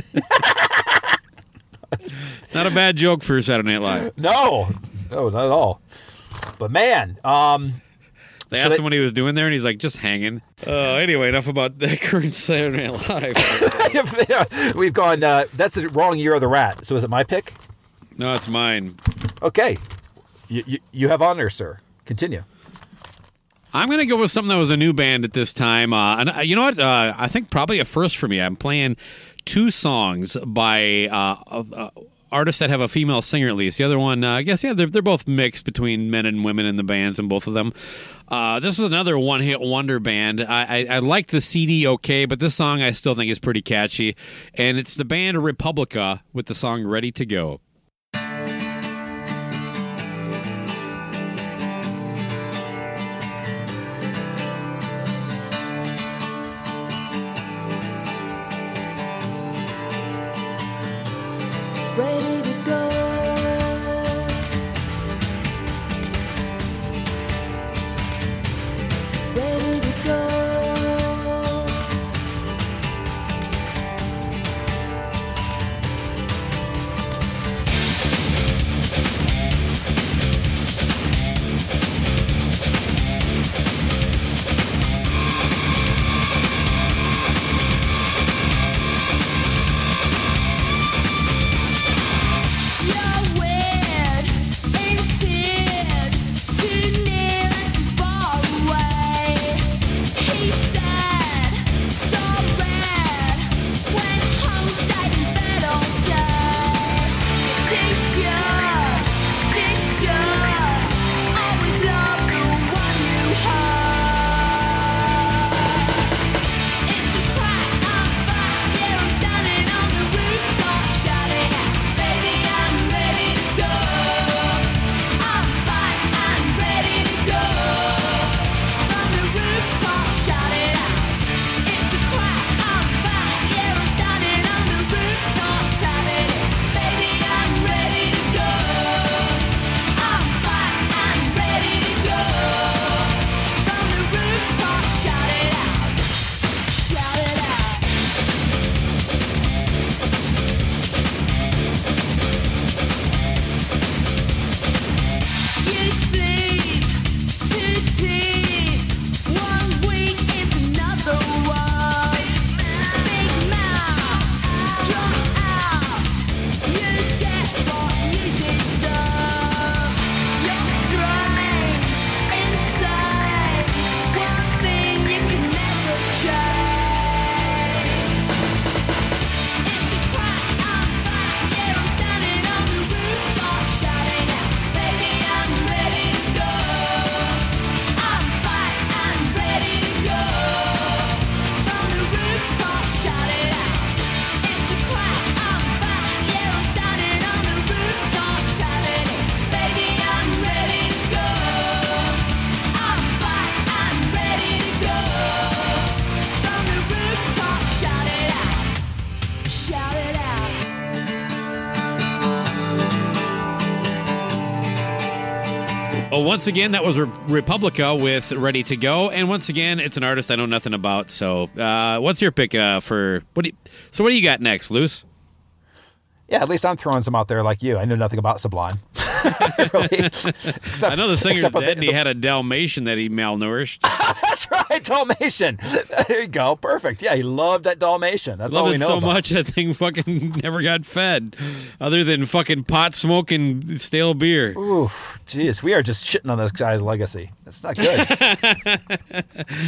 Not a bad joke for Saturday Night Live.
No, no, not at all. But man, um,
They
So
asked
they-
him what he was doing there, and he's like, just hanging. Uh, anyway, enough about the current Saturday Night Live.
yeah, we've gone. Uh, that's the wrong year of the rat. So is it my pick?
No, it's mine.
Okay, you you, you have honor, sir. Continue.
I'm going to go with something that was a new band at this time. Uh, and uh, you know what? Uh, I think probably a first for me. I'm playing two songs by uh, uh, artists that have a female singer at least. The other one, uh, I guess, yeah, they're, they're both mixed between men and women in the bands, and both of them. Uh, this is another one-hit wonder band. I, I, I liked the C D okay, but this song I still think is pretty catchy. And it's the band Republica with the song Ready to Go.
Ready to go. Ready to go. You're weird in tears, too near and too far away. He said, so red when home stayed in bed all day. T-shirt, dished up, always love the one you hug. It's a crack, I'm back, yeah, I'm standing on the rooftop shouting out, baby, I'm ready to go. I'm back, I'm ready to go. From the rooftop shouting out, it's a crack, I'm back, yeah, I'm standing on the rooftop tapping it, baby, I'm ready to go. I'm back, I'm ready to go. From the rooftop shout it out, shout it out. You sleep too deep. One week is another one. Big mouth, drop out. You get what you deserve. You're strange, insane. One thing you can never change. It's a crack, I'm back, yeah, I'm standing on the rooftop shouting out, baby, I'm ready to go. I'm back, I'm ready to go. From the rooftop shout it out. It's a crack, I'm back, yeah, I'm standing on the rooftop tapping it, baby, I'm ready to go. I'm back, I'm ready to go. From the rooftop shout it out. Shout it out.
Oh, once again, that was Re- Republica with Ready to Go. And once again, it's an artist I know nothing about. So uh, what's your pick uh, for... what? Do you, so what do you got next, Luce?
Yeah, at least I'm throwing some out there like you. I know nothing about Sublime. Really. Except,
I know the singer's
except
dead,
what they-
and he had a Dalmatian that he malnourished.
That's right, Dalmatian. There you go. Perfect. Yeah, he loved that Dalmatian. That's all
Loved
we
it
know
so
about.
much that thing fucking never got fed, other than fucking pot smoke and stale beer.
Oof, jeez, we are just shitting on this guy's legacy. That's not good.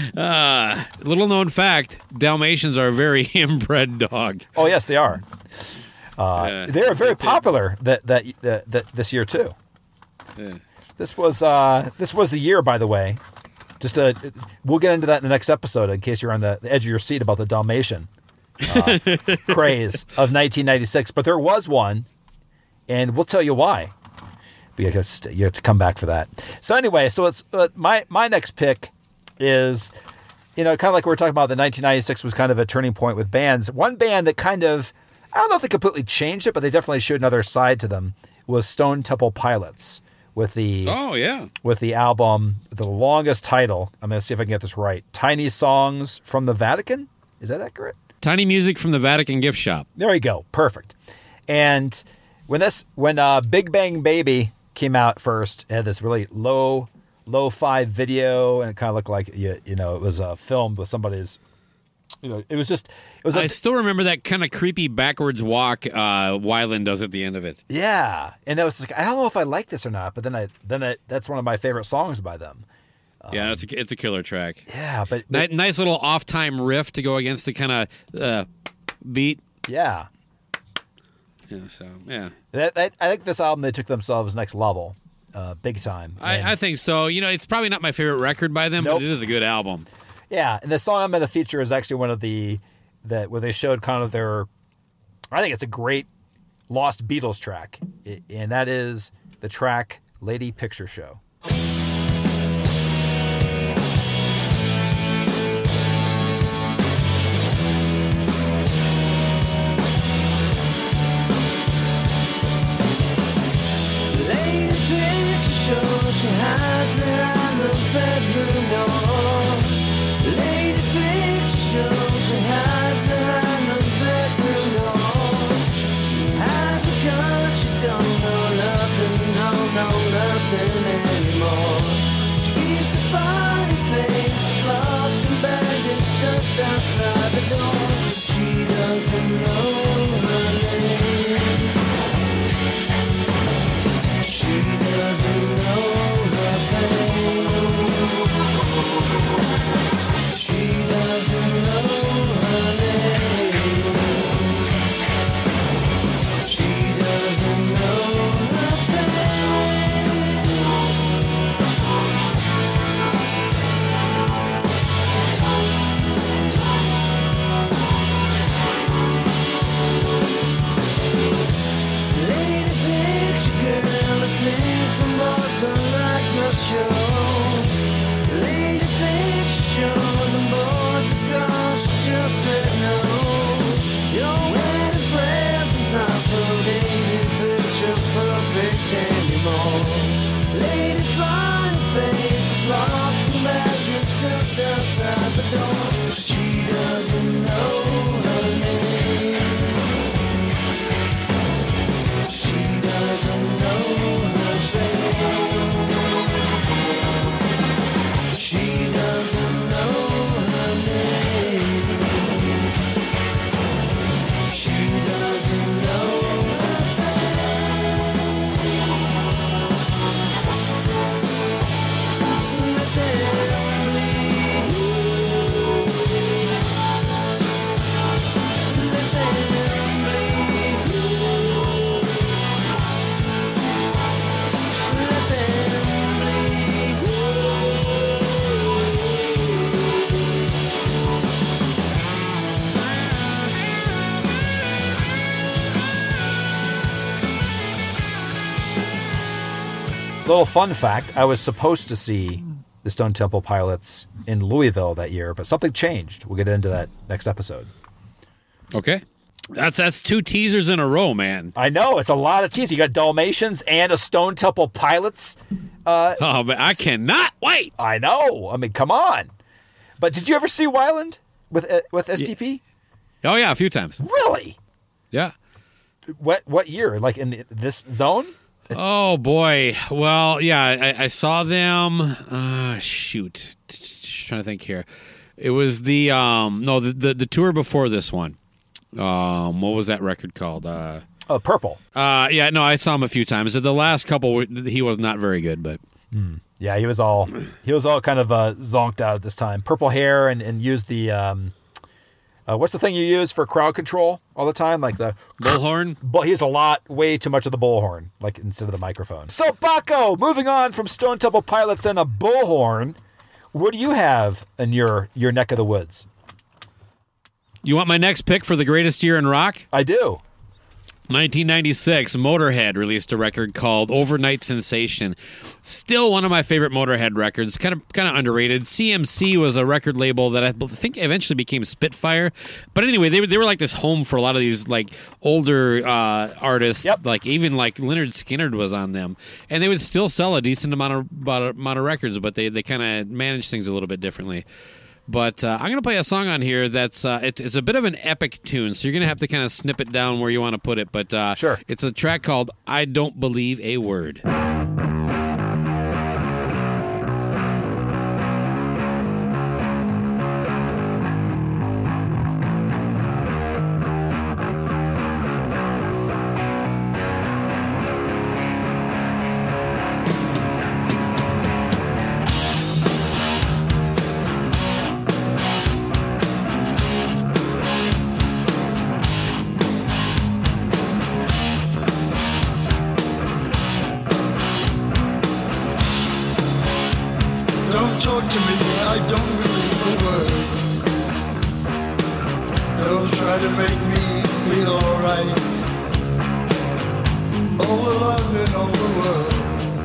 Uh, little known fact: Dalmatians are a very inbred dog.
Oh yes, they are. Uh,
Yeah.
they are very popular that that, that that this year too.
Yeah.
This was uh, this was the year, by the way. Just uh, we'll get into that in the next episode in case you're on the, the edge of your seat about the Dalmatian uh, craze of nineteen ninety-six. But there was one, and we'll tell you why. But you have to, you have to come back for that. So anyway, so it's uh, my my next pick is, you know, kind of like we were talking about. The nineteen ninety-six was kind of a turning point with bands. One band that kind of, I don't know if they completely changed it, but they definitely showed another side to them, was Stone Temple Pilots with the
Oh yeah.
with the album, the longest title. I'm going to see if I can get this right. Tiny Songs from the Vatican. Is that accurate?
Tiny music from the Vatican gift shop.
There you go. Perfect. And when this, when uh, Big Bang Baby came out first, it had this really low, lo-fi video, and it kind of looked like you, you know, it was uh, filmed with somebody's. You know, it was just. It was.
I
A,
still remember that kind of creepy backwards walk uh, Weiland does at the end of it.
yeah, and it was like, I don't know if I like this or not, but then I then I, that's one of my favorite songs by them.
Yeah, it's a, it's a killer track.
Yeah, but
Ni- nice little off-time riff to go against the kind of uh, beat.
yeah,
Yeah, so yeah,
that, that, I think this album they took themselves next level, uh, big time. And-
I, I think so. You know, it's probably not my favorite record by them,
Nope.
but it is a good album.
Yeah, and the song I'm going to feature is actually one of the that where they showed kind of their. I think it's a great Lost Beatles track, I- and that is the track "Lady Picture Show."
Lady picture show, she hides behind the bedroom door. Lady picture show, she hides behind the bedroom door. She hides because she don't know nothing, no, no, nothing anymore. She keeps a funny face, locked in baggage just outside the door. She doesn't know her name. She doesn't know her fame. She doesn't know her name. She doesn't know her fame. Lady picture girl, I think the boys don't like your show. Lady picture show, the boys are gone, she just said no. Your wedding present's not so daisy picture perfect anymore. Lady funny face is locked in badges just outside the door. She doesn't know her name. She doesn't know her fame. She doesn't know her name. She doesn't know her fame. Let them bleed. Let them bleed. Let them bleed.
Little fun fact: I was supposed to see the Stone Temple Pilots in Louisville that year, but something changed. We'll get into that next episode.
Okay, that's that's two teasers in a row, man.
I know it's a lot of teasing. You got Dalmatians and a Stone Temple Pilots. Uh,
Oh, but I cannot wait.
I know. I mean, come on. But did you ever see Weiland with uh, with S T P?
Oh yeah, a few times.
Really?
Yeah,
what what year? Like in the, this zone?
Oh boy. Well, yeah, I, I saw them. Uh, shoot, trying to think here. It was the um no the, the the tour before this one. Um, what was that record called? Uh,
oh, Purple.
Uh, yeah, no, I saw him a few times. The last couple, he was not very good, but
mm. yeah, he was all he was all kind of uh, zonked out at this time. Purple hair and and used the um, uh, what's the thing you use for crowd control all the time, like the
bullhorn.
But he used a lot, way too much of the bullhorn, like instead of the microphone. So Baco, moving on from Stone Temple Pilots and a bullhorn, what do you have in your your neck of the woods?
You want my next pick for the greatest year in rock?
I do.
nineteen ninety-six, Motorhead released a record called Overnight Sensation. Still one of my favorite Motorhead records. Kind of kind of underrated. C M C was a record label that I think eventually became Spitfire. But anyway, they were, they were like this home for a lot of these like older uh, artists.
Yep.
Like even like Lynyrd Skynyrd was on them. And they would still sell a decent amount of, amount of records, but they, they kind of managed things a little bit differently. But uh, I'm going to play a song on here that's uh, it, it's a bit of an epic tune, so you're going to have to kind of snip it down where you want to put it. But uh,
sure.
It's a track called I Don't Believe a Word.
Don't talk to me, I don't believe a word. Don't try to make me feel alright. All the love in all the world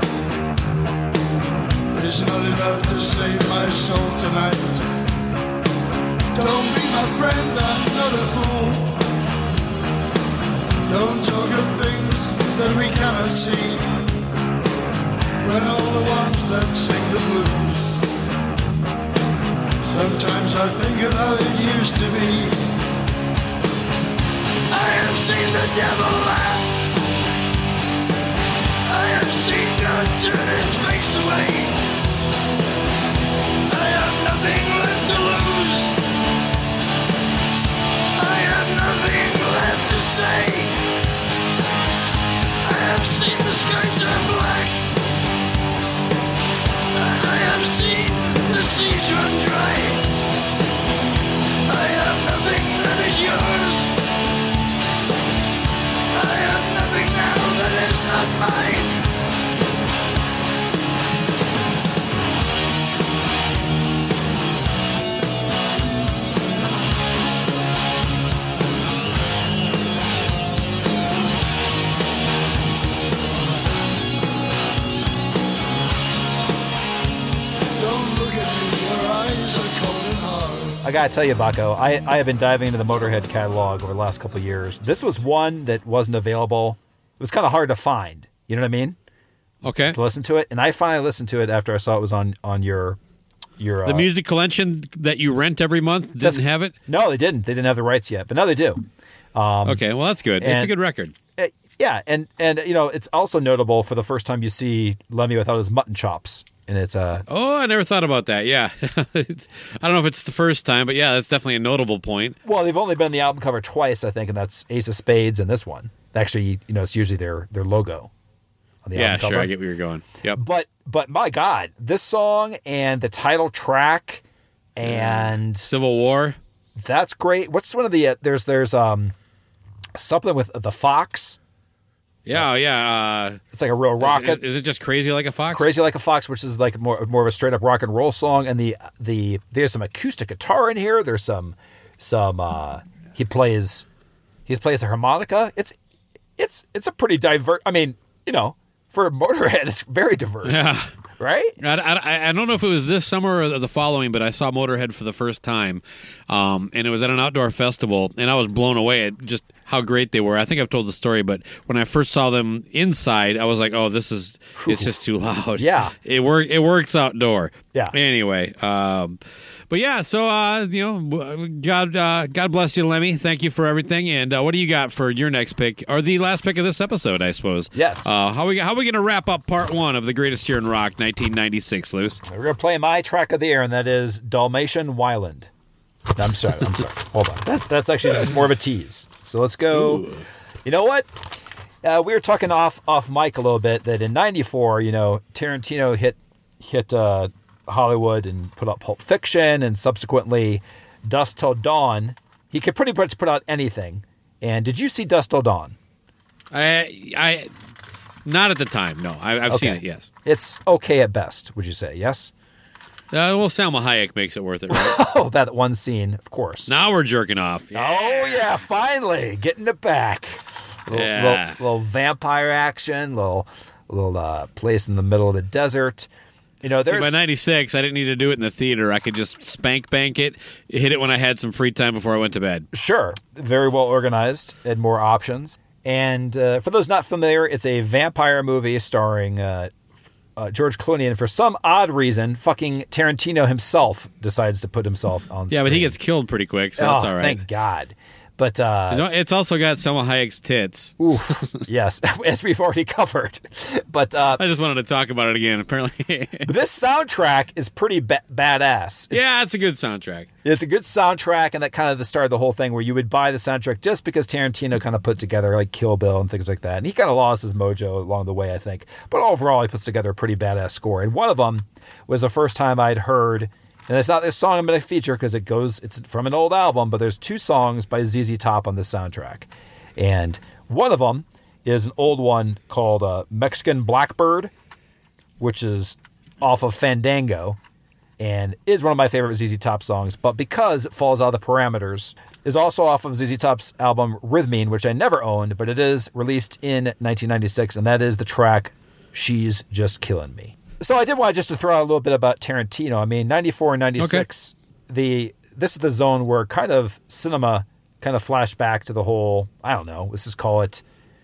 is not enough to save my soul tonight. Don't be my friend, I'm not a fool. Don't talk of things that we cannot see. When all the ones that sing the blues, sometimes I think of how it used to be. I have seen the devil laugh. I have seen God turn his face away. I have nothing left to lose. I have nothing left to say. I have seen the sky turn black. I have seen the seas run dry. I have nothing that is yours. I have nothing now that is not mine.
I gotta tell you, Baco, I, I have been diving into the Motorhead catalog over the last couple of years. This was one that wasn't available. It was kind of hard to find. You know what I mean?
Okay.
To listen to it, and I finally listened to it after I saw it was on on your your.
The
uh,
music collection that you rent every month didn't have it?
No, they didn't. They didn't have the rights yet, but now they do. Um,
okay, well that's good. It's a good record.
Uh, yeah, and and you know it's also notable for the first time you see Lemmy without his mutton chops. And it's uh
oh, I never thought about that. Yeah, I don't know if it's the first time, but yeah, that's definitely a notable point.
Well, they've only been on the album cover twice, I think, and that's Ace of Spades and this one. Actually, you know, it's usually their their logo on the
yeah,
album cover.
sure, I get where you're going. Yep.
But but my God, this song and the title track and
Civil War.
That's great. What's one of the uh, there's there's um something with the Fox.
Yeah, yeah. Uh,
it's like a real rocket.
Is, is it just Crazy Like a Fox?
Crazy Like a Fox, which is like more more of a straight up rock and roll song. And the the there's some acoustic guitar in here. There's some some uh, he plays he plays the harmonica. It's it's it's a pretty diverse. I mean, you know, for Motorhead, it's very diverse.
Yeah.
Right?
I, I, I don't know if it was this summer or the following, but I saw Motorhead for the first time, um, and it was at an outdoor festival, and I was blown away at just how great they were. I think I've told the story, but when I first saw them inside, I was like, "Oh, this is it's just too loud."
Yeah.
it work it works outdoor.
Yeah.
Anyway, um, but yeah, so uh, you know, God uh, God bless you, Lemmy. Thank you for everything. And uh, what do you got for your next pick, or the last pick of this episode, I suppose?
Yes.
Uh, how we how we gonna wrap up part one of the greatest year in rock, nineteen ninety-six, Luce?
We're going to play my track of the year, and that is Dalmatian Wyland. No, I'm sorry. I'm sorry. Hold on. That's that's actually just more of a tease. So let's go.
Ooh.
You know what? Uh, we were talking off off mic a little bit that in ninety-four, you know, Tarantino hit hit uh, Hollywood and put out Pulp Fiction, and subsequently Dusk Till Dawn. He could pretty much put out anything. And did you see Dusk Till Dawn?
I I not at the time. No, I, I've seen
Okay.
it. Yes.
It's okay at best. Would you say yes?
Uh, well, Salma Hayek makes it worth it, right?
Oh, that one scene, of course.
Now we're jerking off.
Oh yeah, finally getting it back. Little,
Yeah.
little, little vampire action, little little uh, place in the middle of the desert. You know,
See,
there's
by ninety-six, I didn't need to do it in the theater. I could just spank bank it, hit it when I had some free time before I went to bed.
sure very well organized, had more options. And uh, for those not familiar, it's a vampire movie starring uh, uh, George Clooney, and for some odd reason, fucking Tarantino himself decides to put himself on.
Yeah, but he
screen.
gets killed pretty quick, so
oh,
that's all right.
Thank God. But uh,
You know, it's also got Salma Hayek's tits.
oof, yes, as we've already covered. But uh,
I just wanted to talk about it again, apparently.
this soundtrack is pretty ba- badass. It's,
Yeah, it's a good soundtrack.
it's a good soundtrack, and that kind of the start of the whole thing where you would buy the soundtrack just because Tarantino kind of put together like Kill Bill and things like that. And he kind of lost his mojo along the way, I think. But overall, he puts together a pretty badass score. And one of them was the first time I'd heard. And it's not this song I'm going to feature because it goes, it's from an old album, but there's two songs by Z Z Top on this soundtrack. And one of them is an old one called uh, Mexican Blackbird, which is off of Fandango and is one of my favorite Z Z Top songs. But because it falls out of the parameters, is also off of Z Z Top's album Rhythmine, which I never owned, but it is released in nineteen ninety-six, and that is the track She's Just Killing Me. So I did want just to throw out a little bit about Tarantino. I mean, ninety-four and ninety-six, the this is the zone where kind of cinema kind of flashed back to the whole, I don't know, let's just call it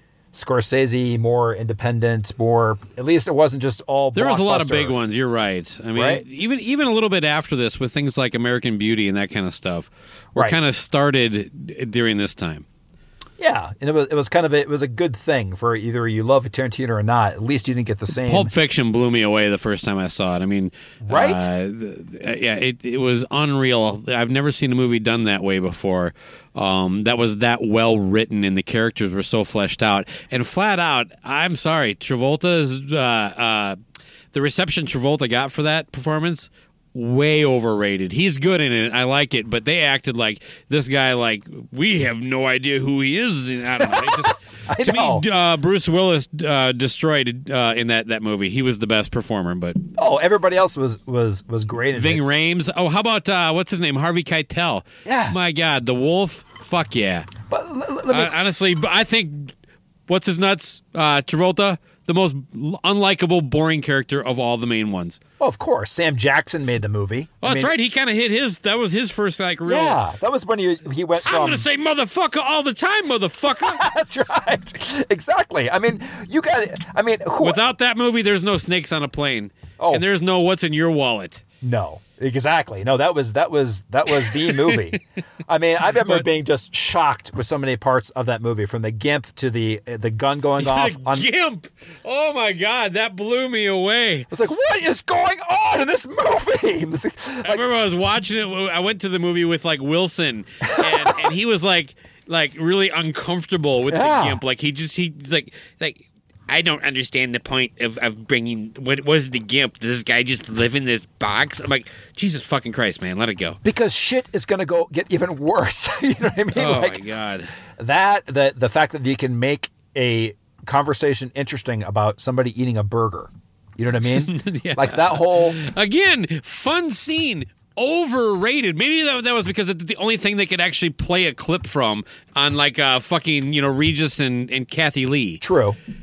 Scorsese, more independent, more, at least it wasn't just all
There was a lot of
blockbuster.
big ones. You're right. I mean,
Right?
even even a little bit after this with things like American Beauty and that kind of stuff were
Right.
kind of started during this time.
Yeah, and it was it was kind of a, it was a good thing for either you love Tarantino or not. At least you didn't get the same.
Pulp Fiction blew me away the first time I saw it. I mean,
Right?
uh, th- yeah, it it was unreal. I've never seen a movie done that way before. Um, that was that well written, and the characters were so fleshed out. And flat out, I'm sorry, Travolta's uh, uh, the reception Travolta got for that performance. Way overrated. He's good in it. I like it, but they acted like this guy. Like we have no idea who he is. And I don't know. It just,
I
to
know.
me, uh, Bruce Willis uh, destroyed uh, in that, that movie. He was the best performer. But
Oh, everybody else was was was great in
Ving
it.
Rhames. Oh, how about uh, what's his name? Harvey Keitel.
Yeah.
My God, the Wolf. Fuck yeah.
But l- l- let me
Uh, honestly, but I think what's his nuts? Uh, Travolta, the most unlikable, boring character of all the main ones.
oh, of course, Sam Jackson made the movie.
Oh,
I
that's
mean,
right. He kind of hit his. That was his first like real.
Yeah, that was when he he went
I'm
from.
gonna say motherfucker all the time, motherfucker.
That's right. Exactly. I mean, you got. I mean, who?
Without that movie, there's no snakes on a plane,
Oh.
and there's no what's in your wallet.
No, exactly. No, that was that was that was the movie. I mean, I remember
But-
being just shocked with so many parts of that movie, from the gimp to the the gun going off.
The
On,
Gimp. Oh my God, that blew me away.
I was like, what is going on in this movie? This is-
I
like,
remember I was watching it. I went to the movie with like Wilson, and, and he was like, like really uncomfortable with
Yeah.
the Gimp. Like he just he's like like. I don't understand the point of, of bringing. What was the Gimp? Does this guy just live in this box? I'm like, Jesus fucking Christ, man, let it go.
because shit is gonna go get even worse. You know what I mean?
Oh
like,
my God.
that the the fact that you can make a conversation interesting about somebody eating a burger. You know what I mean?
Yeah.
Like that whole.
Again, fun scene. Overrated. Maybe that, that was because it's the only thing they could actually play a clip from on like uh, fucking, you know, Regis and, and Kathy Lee.
True.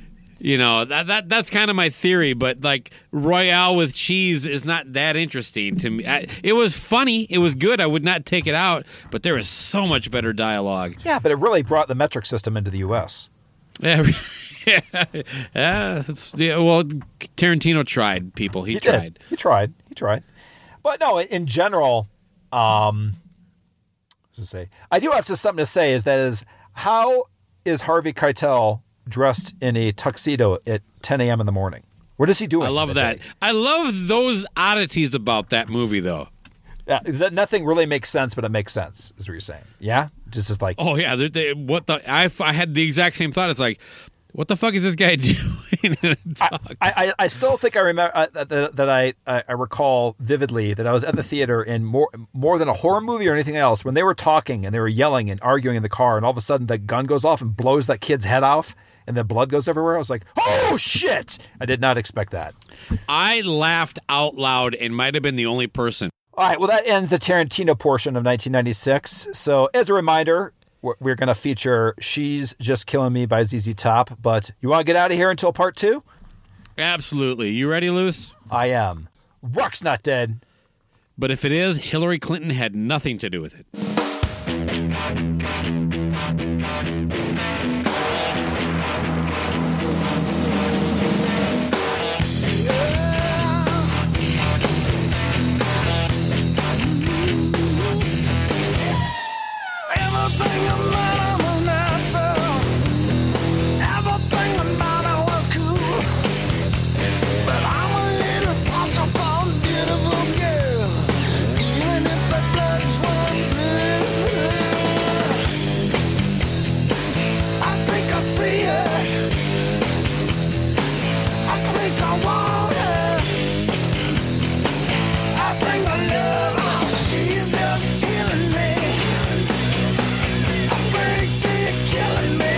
You know, that that that's kind of my theory, but like Royale with cheese is not that interesting to me. I, it was funny, it was good. I would not take it out, but there is so much better dialogue.
Yeah, but it really brought the metric system into the U S.
Yeah, yeah, yeah, it's, yeah. Well, Tarantino tried. People, he,
He
tried.
did. He tried. He tried. But no, in general, um, what was I say? I do have to something to say. Is that is how is Harvey Keitel dressed in a tuxedo at ten a.m. in the morning? What is he doing?
I love that.
day?
I love those oddities about that movie, though.
Yeah, that nothing really makes sense, but it makes sense. Is what you're saying? Yeah, just as like
Oh yeah, they, they, what the? I, I had the exact same thought. It's like, what the fuck is this guy doing? in a tux?
I, I, I still think I remember uh, that, that I, I I recall vividly that I was at the theater in more more than a horror movie or anything else when they were talking and they were yelling and arguing in the car, and all of a sudden the gun goes off and blows that kid's head off, and the blood goes everywhere. I was like, oh shit! I did not expect that.
I laughed out loud and might have been the only person.
All right, well, that ends the Tarantino portion of nineteen ninety-six. So, as a reminder, we're, we're going to feature She's Just Killing Me by Z Z Top. But you want to get out of here until part two?
Absolutely. You ready, Luce?
I am. Rock's not dead.
But if it is, Hillary Clinton had nothing to do with it.
Everything about her was natural. Everything about her was cool. But I'm a little partial for a beautiful girl, even if the blood's run blue. I think I see her. I think I want her. I think I love her. She's just killing me. Killing me.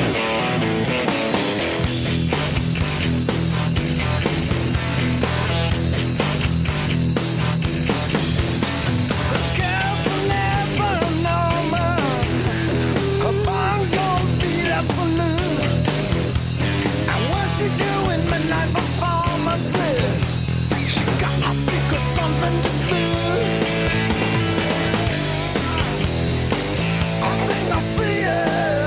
The girl's never enormous. Her bond gon' beat up for noon. And what's she doing midnight performances? She got a secret something to do. I think I see her.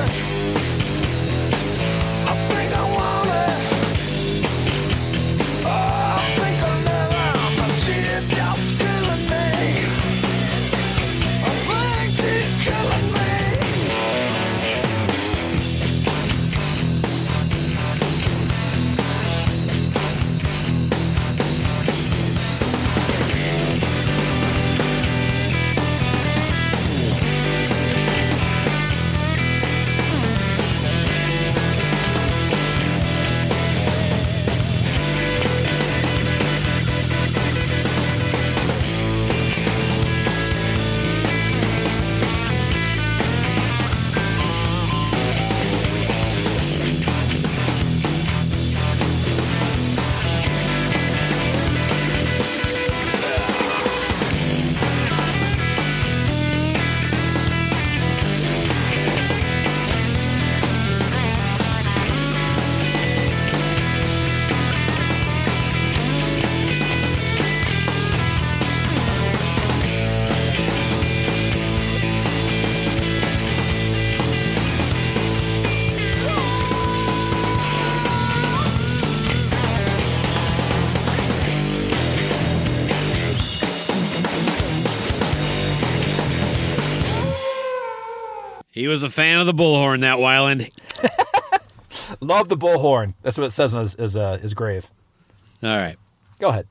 He was a fan of the bullhorn, that Weiland.
Love the bullhorn. That's what it says on his, his, uh, his grave.
All right.
Go ahead.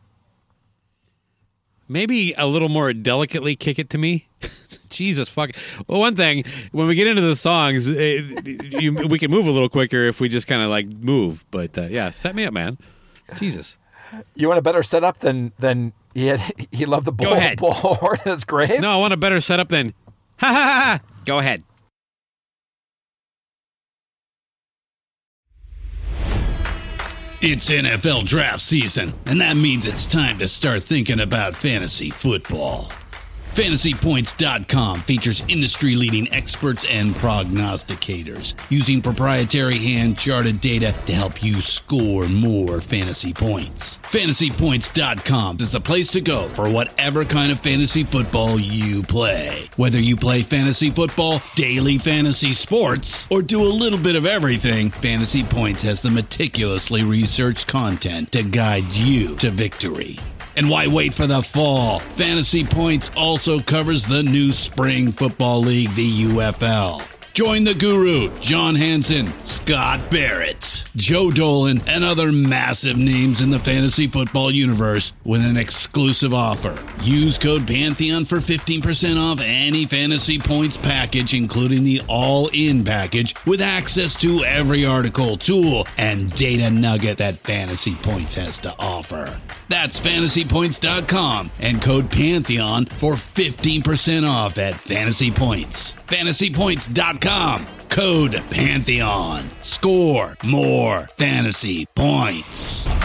Maybe a little more delicately kick it to me. Jesus fuck. Well, one thing, when we get into the songs, it, you, we can move a little quicker if we just kind of like move. But uh, yeah, set me up, man. Jesus.
You want a better setup than than he had? He loved the bull,
Go ahead.
bullhorn in his grave.
No, I want a better setup than. Ha ha ha! ha. Go ahead.
It's N F L draft season, and that means it's time to start thinking about fantasy football. Fantasy Points dot com features industry-leading experts and prognosticators using proprietary hand-charted data to help you score more fantasy points. Fantasy Points dot com is the place to go for whatever kind of fantasy football you play. Whether you play fantasy football, daily fantasy sports, or do a little bit of everything, Fantasy Points has the meticulously researched content to guide you to victory. And why wait for the fall? Fantasy Points also covers the new spring football league, the U F L. Join the guru, John Hansen, Scott Barrett, Joe Dolan, and other massive names in the fantasy football universe with an exclusive offer. Use code Pantheon for fifteen percent off any Fantasy Points package, including the all-in package, with access to every article, tool, and data nugget that Fantasy Points has to offer. That's Fantasy Points dot com and code Pantheon for fifteen percent off at Fantasy Points. Fantasy Points dot com, code Pantheon. Score more fantasy points.